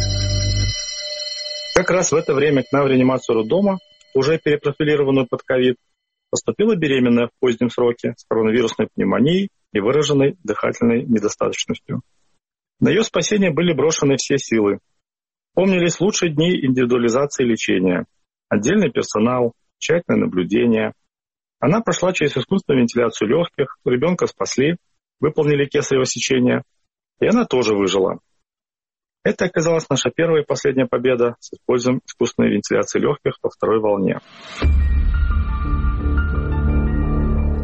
Как раз в это время к нам в реанимацию роддома, уже перепрофилированную под ковид, поступила беременная в позднем сроке с коронавирусной пневмонией и выраженной дыхательной недостаточностью. На ее спасение были брошены все силы. Помнились лучшие дни индивидуализации лечения, отдельный персонал, тщательное наблюдение. Она прошла через искусственную вентиляцию легких, ребенка спасли, выполнили кесарево сечение, и она тоже выжила. Это оказалась наша первая и последняя победа с использованием искусственной вентиляции легких во второй волне.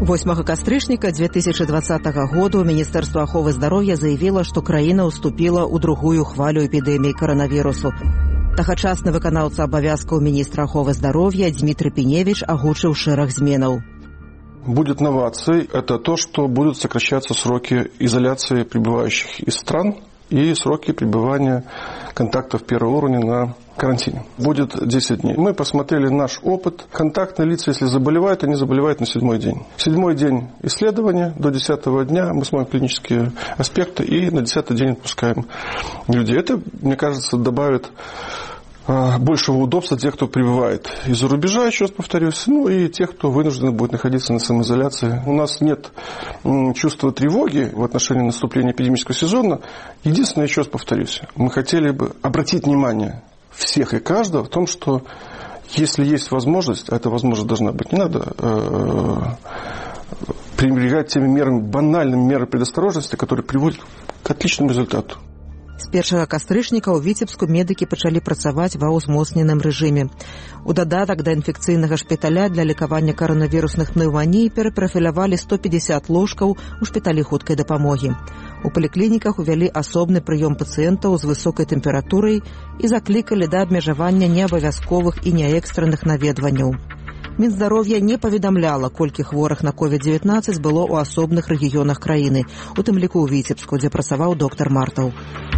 8 кастрычніка 2020 году Міністэрства аховы здароўя заявіла, што краіна ўступіла ў другую хвалю эпідэміі каранавірусу. Тагачасны выканаўца абавязкаў міністра аховы здароўя Дмітрий Пеневич агучыў шэраг зменаў. Будет новацией это то, что будут сокращаться сроки изоляции прибывающих из стран и сроки пребывания контактов первого уровня на карантине. Будет 10 дней. Мы посмотрели наш опыт. Контактные лица, если заболевают, они заболевают на 7-й день. 7-й день исследования, до 10-го дня мы смотрим клинические аспекты и на 10-й день отпускаем людей. Это, мне кажется, добавит большего удобства тех, кто прибывает из-за рубежа, еще раз повторюсь, и тех, кто вынужден будет находиться на самоизоляции. У нас нет чувства тревоги в отношении наступления эпидемического сезона. Единственное, еще раз повторюсь, мы хотели бы обратить внимание всех и каждого в том, что если есть возможность, а эта возможность должна быть, не надо пренебрегать теми мерами, банальными мерами предосторожности, которые приводят к отличному результату. З 1 кастрычніка ў Віцебску медыкі пачалі працаваць ва ўзмоцненым рэжыме. У дадатак да інфекцыйнага шпіталя для лікавання каранавірусных пнеўманій перапрафілявалі 150 ложкаў у шпіталі хуткай дапамогі. У паліклініках увялі асобны прыём пацыентаў з высокай тэмпературай і заклікалі да абмежавання неабавязковых і неэкстранных наведванняў. Мінздароўя не паведамляла, колькі хворых на COVID-19 было ў асобных рэгіёнах краіны, у тым ліку ў Віцебску, дзе працаваў доктар Мартаў.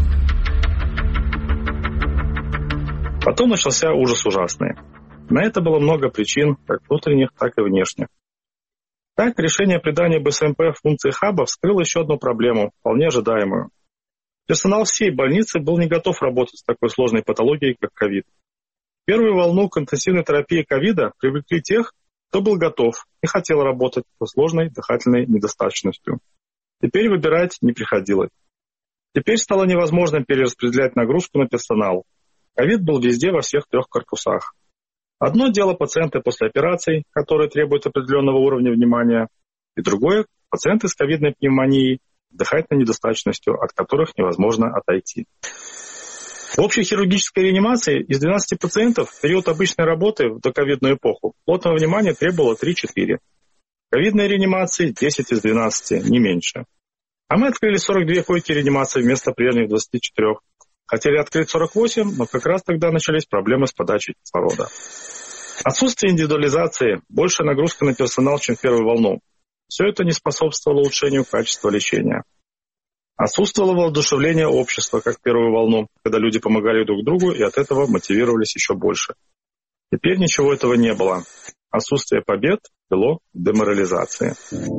Потом начался ужас ужасный. На это было много причин, как внутренних, так и внешних. Так, решение придания БСМП функции хаба вскрыло еще одну проблему, вполне ожидаемую. Персонал всей больницы был не готов работать с такой сложной патологией, как ковид. В первую волну к интенсивной терапии ковида привлекли тех, кто был готов и хотел работать со сложной дыхательной недостаточностью. Теперь выбирать не приходилось. Теперь стало невозможным перераспределять нагрузку на персонал. Ковид был везде, во всех 3 корпусах. Одно дело пациенты после операций, которые требуют определенного уровня внимания, и другое – пациенты с ковидной пневмонией, дыхательной недостаточностью, от которых невозможно отойти. В общей хирургической реанимации из 12 пациентов в период обычной работы в доковидную эпоху плотного внимания требовало 3-4. В ковидной реанимации 10 из 12, не меньше. А мы открыли 42 койки реанимации вместо прежних 24. Хотели открыть 48, но как раз тогда начались проблемы с подачей кислорода. Отсутствие индивидуализации, большая нагрузка на персонал, чем в первую волну. Все это не способствовало улучшению качества лечения. Отсутствовало воодушевление общества, как в первую волну, когда люди помогали друг другу и от этого мотивировались еще больше. Теперь ничего этого не было. Отсутствие побед вело к деморализации.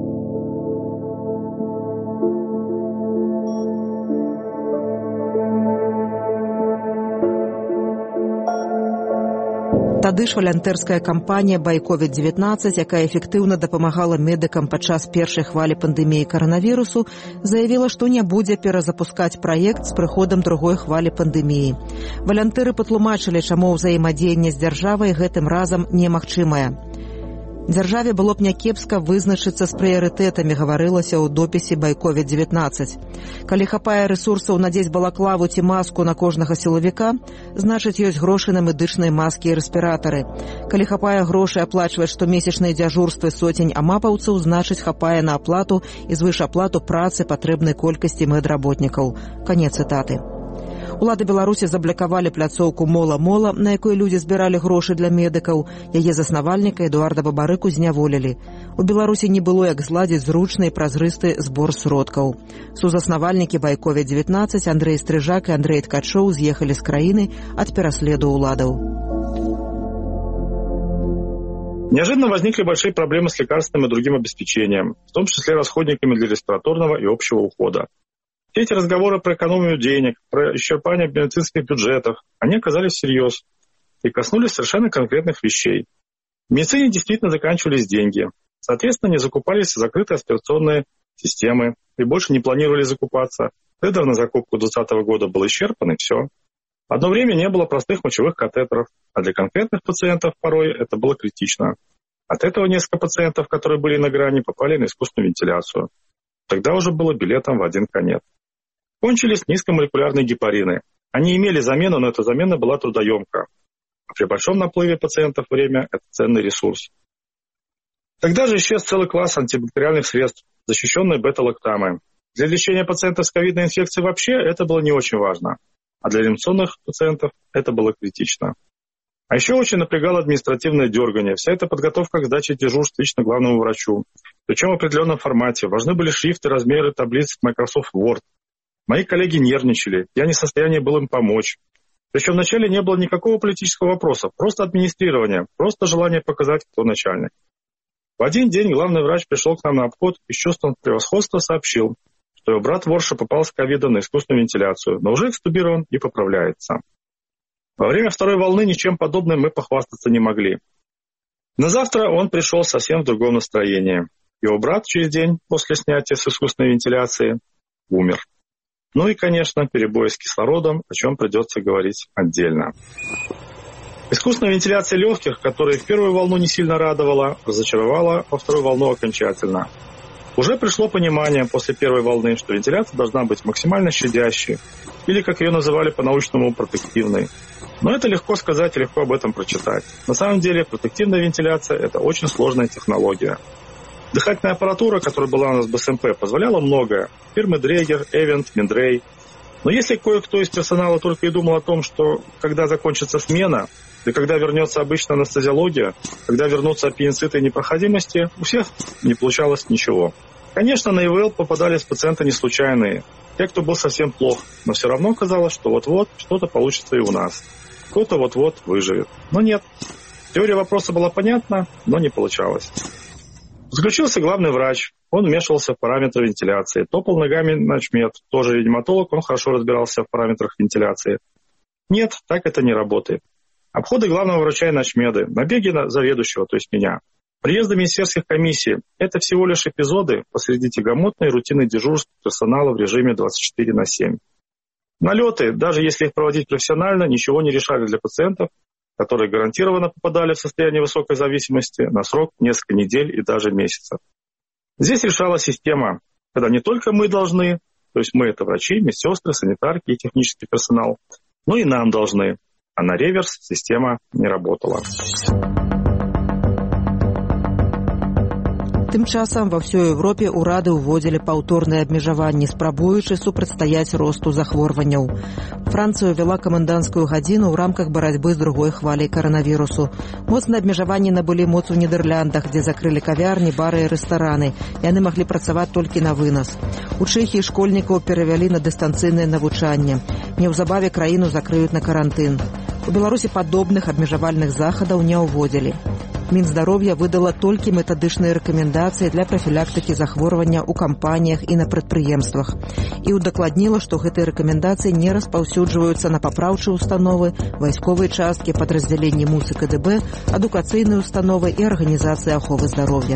Тады ж валантэрская кампанія «Бай-ковід-19», якая эфектыўна дапамагала медыкам падчас першай хвалі пандэміі каранавірусу, заявіла, што не будзе перазапускаць праект з прыходам другой хвалі пандэміі. Валантэры патлумачылі, чаму ўзаемадзеянне з дзяржавай гэтым разам немагчымае. Дзяржаве было б някепска вызначыцца з прыярытэтамі, гаварылася ў допісе «Бай-ковід-19». Калі хапае рэсурсаў надзець балаклаву ці маску на кожнага сілавіка, значыць, ёсць грошы на медычныя маскі і рэспіратары. Калі хапае грошай аплачваць штомесячныя дзяжурствы соцень амапаўцаў, значыць, хапае на аплату і звышаплату працы патрэбнай колькасці медработнікаў. Канец цытаты. Улады Беларусі заблакавалі пляцоўку «Мола-Мола», на якой людзі збіралі грошы для медыкаў. Яе заснавальніка Эдуарда Бабарыку зняволілі. У Беларусі не было як зладзіць зручны і празрысты збор сродкаў. Сузаснавальнікі «Бай-ковід-19» Андрэй Стрыжак і Андрэй Ткачоў з'ехалі з краіны ад пераследу ўладаў. Неожиданно возникли большие проблемы с лекарственным и другим обеспечением, в том числе расходниками для респираторного и общего ухода. Все эти разговоры про экономию денег, про исчерпание медицинских бюджетов, они оказались всерьез и коснулись совершенно конкретных вещей. В медицине действительно заканчивались деньги. Соответственно, не закупались закрытые аспирационные системы и больше не планировали закупаться. Тендер на закупку 2020 года был исчерпан, и все. Одно время не было простых мочевых катетеров, а для конкретных пациентов порой это было критично. От этого несколько пациентов, которые были на грани, попали на искусственную вентиляцию. Тогда уже было билетом в один конец. Кончились низкомолекулярные гепарины. Они имели замену, но эта замена была трудоемка. А при большом наплыве пациентов время – это ценный ресурс. Тогда же исчез целый класс антибактериальных средств, защищенные бета-лактамы. Для лечения пациентов с ковидной инфекцией вообще это было не очень важно, а для реанимационных пациентов это было критично. А еще очень напрягало административное дергание. Вся эта подготовка к сдаче дежурств лично главному врачу. Причем в определенном формате. Важны были шрифты, размеры таблиц Microsoft Word. Мои коллеги нервничали. Я не в состоянии был им помочь. Причем вначале не было никакого политического вопроса. Просто администрирование. Просто желание показать, кто начальник. В один день главный врач пришел к нам на обход и с чувством превосходства сообщил, что его брат Ворша попал с ковида на искусственную вентиляцию, но уже экстубирован и поправляется. Во время второй волны ничем подобным мы похвастаться не могли. На завтра он пришел совсем в другом настроении. Его брат через день после снятия с искусственной вентиляции умер. Ну и, конечно, перебои с кислородом, о чем придется говорить отдельно. Искусственная вентиляция легких, которая в первую волну не сильно радовала, разочаровала во вторую волну окончательно. Уже пришло понимание после первой волны, что вентиляция должна быть максимально щадящей, или, как ее называли по-научному, протективной. Но это легко сказать и легко об этом прочитать. На самом деле протективная вентиляция – это очень сложная технология. Дыхательная аппаратура, которая была у нас в БСМП, позволяла многое. Фирмы Дрегер, Эвент, Миндрей. Но если кое-кто из персонала только и думал о том, что когда закончится смена, и когда вернется обычная анестезиология, когда вернутся аппендициты и непроходимости, у всех не получалось ничего. Конечно, на ИВЛ попадались пациенты не случайные, те, кто был совсем плох, но все равно казалось, что вот-вот что-то получится и у нас. Кто-то вот-вот выживет. Но нет. Теория вопроса была понятна, но не получалось. Заключился главный врач. Он вмешивался в параметры вентиляции. Топал ногами начмед. Тоже реаниматолог, он хорошо разбирался в параметрах вентиляции. Нет, так это не работает. Обходы главного врача и начмеды, набеги на заведующего, то есть меня. Приезды министерских комиссий – это всего лишь эпизоды посреди тягомотной рутины дежурств персонала в режиме 24/7. Налеты, даже если их проводить профессионально, ничего не решали для пациентов, которые гарантированно попадали в состояние высокой зависимости на срок несколько недель и даже месяцев. Здесь решала система, когда не только мы должны, то есть мы – это врачи, медсестры, санитарки и технический персонал, но и нам должны, а на реверс система не работала. Тым часам ва ўсёй Еўропе ўрады ўводзілі паўторныя абмежаванні, спрабуючы супрацьстаяць росту захворванняў. Францыя ўвяла камендантскую гадзіну ў рамках барацьбы з другой хваляй каранавірусу. Моцныя абмежаванні набылі моц у Нідерландах, дзе закрылі кавярні, бары і рэстараны. Яны маглі працаваць толькі на вынас. У Чэхіі школьнікаў перавялі на дыстанцыйнае навучанне. Неўзабаве краіну закрыюць на карантын. У Беларусі падобных абмежавальных захадаў не ўводзілі. Мінздароўя выдала толькі метадычныя рэкамендацыі для прафілактыкі захворвання ў кампаніях і на прадпрыемствах. І ўдакладніла, што гэтыя рэкамендацыі не распаўсюджваюцца на папраўчыя установы, вайсковыя часткі, падраздзяленні МУС і КДБ, адукацыйныя установы і арганізацыі аховы здароўя.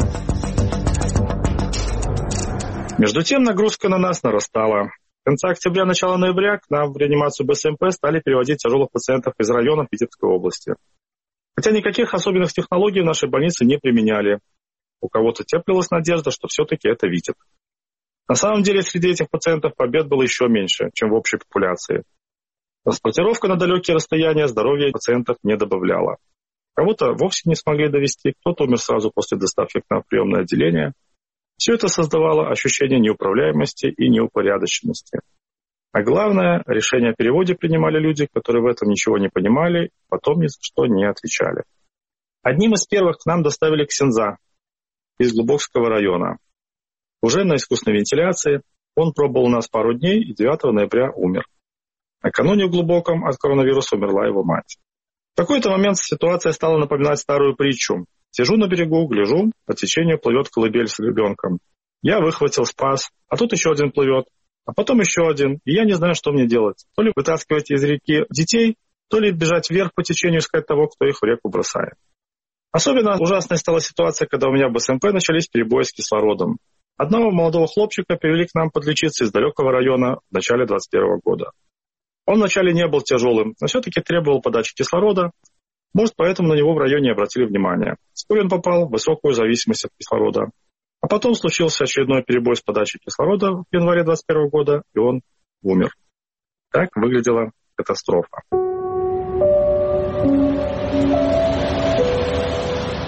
Между тем нагрузка на нас нарастала. В конце октября, начало ноября к нам в реанимацию БСМП стали переводить тяжелых пациентов из районов Питерской области. Хотя никаких особенных технологий в нашей больнице не применяли. У кого-то теплилась надежда, что все-таки это Витебск. На самом деле среди этих пациентов побед было еще меньше, чем в общей популяции. Транспортировка на далекие расстояния здоровья пациентов не добавляла. Кого-то вовсе не смогли довести, кто-то умер сразу после доставки к нам в приемное отделение. Все это создавало ощущение неуправляемости и неупорядоченности. А главное, решение о переводе принимали люди, которые в этом ничего не понимали, потом ни за что не отвечали. Одним из первых к нам доставили ксенза из Глубокского района. Уже на искусственной вентиляции. Он пробыл у нас пару дней и 9 ноября умер. Накануне в Глубоком от коронавируса умерла его мать. В какой-то момент ситуация стала напоминать старую притчу. Сижу на берегу, гляжу, по течению плывет колыбель с ребенком. Я выхватил, спас, а тут еще один плывет. А потом еще один, и я не знаю, что мне делать. То ли вытаскивать из реки детей, то ли бежать вверх по течению, искать того, кто их в реку бросает. Особенно ужасной стала ситуация, когда у меня в БСМП начались перебои с кислородом. Одного молодого хлопчика привели к нам подлечиться из далекого района в начале 2021 года. Он вначале не был тяжелым, но все-таки требовал подачи кислорода. Может, поэтому на него в районе обратили внимание. Вскоре он попал в высокую зависимость от кислорода. А потом случился очередной перебой с подачей кислорода в январе 2021 года, и он умер. Так выглядела катастрофа.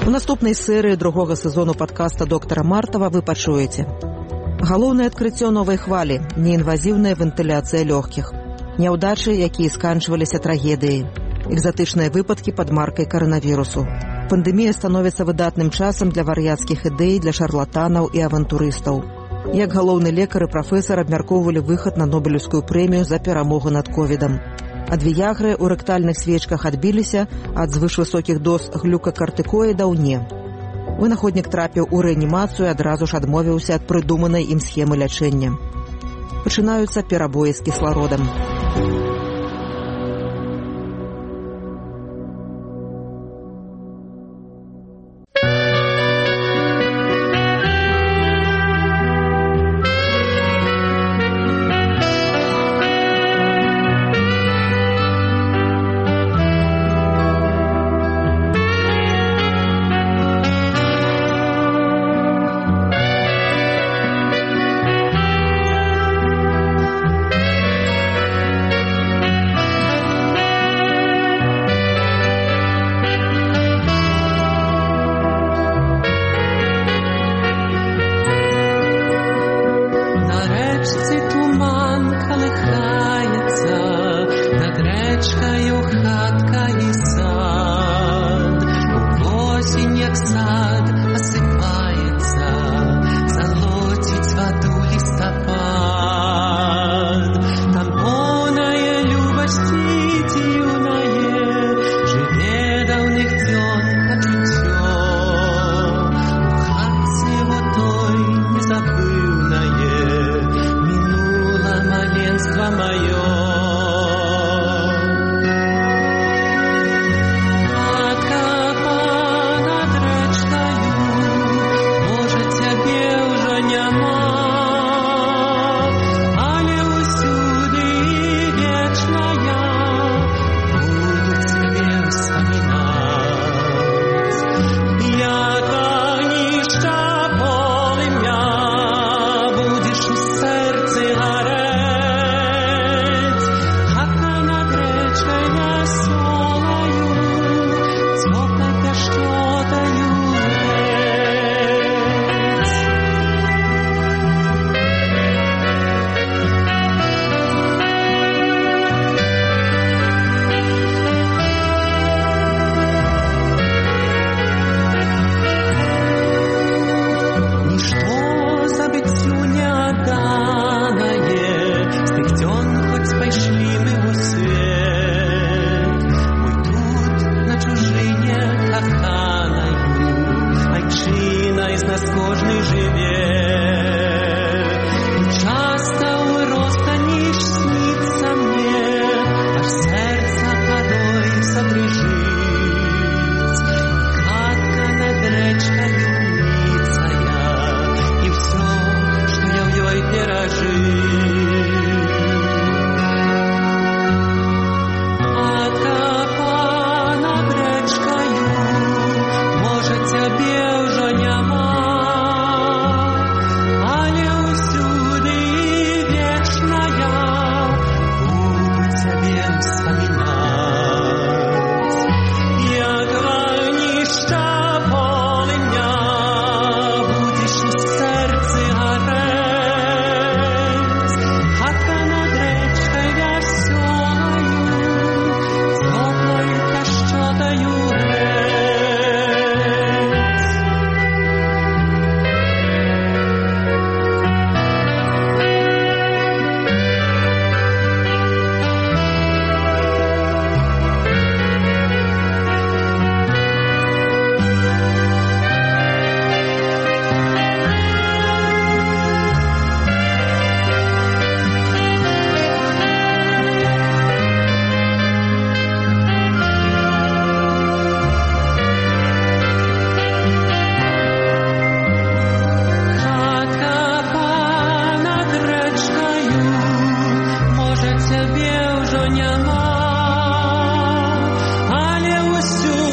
У наступнай серыі другога сезону падкаста доктара Мартава вы пачуеце. Галоўнае адкрыццё новай хвалі – неінвазіўная вентыляцыя лёгкіх. Няўдачы, якія сканчваліся трагедыяй. Экзатычныя выпадкі пад маркай каранавірусу. Пандэмія становіцца выдатным часам для вар'яцкіх ідэй, для шарлатанаў і авантурыстаў. Як галоўны лекар і прафесар абмяркоўвалі выхад на Нобелеўскую прэмію за перамогу над ковідам. Ад віягры ў рэктальных свечках адбіліся, ад звышвысокіх доз глюкакартыкоідаў не. Вынаходнік трапіў у рэанімацыю і адразу ж адмовіўся ад прыдуманай ім схемы лячэння. Пачынаюцца перабоі з кіслародам.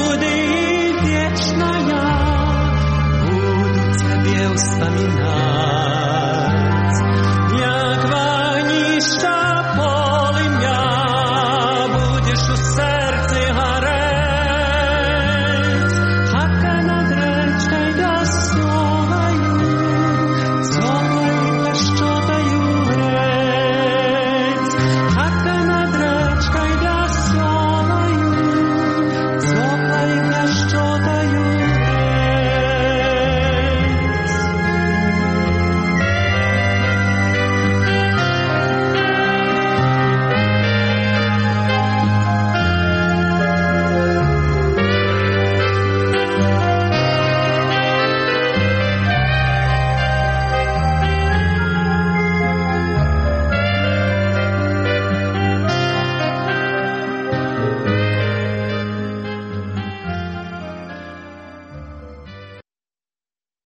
wspominać.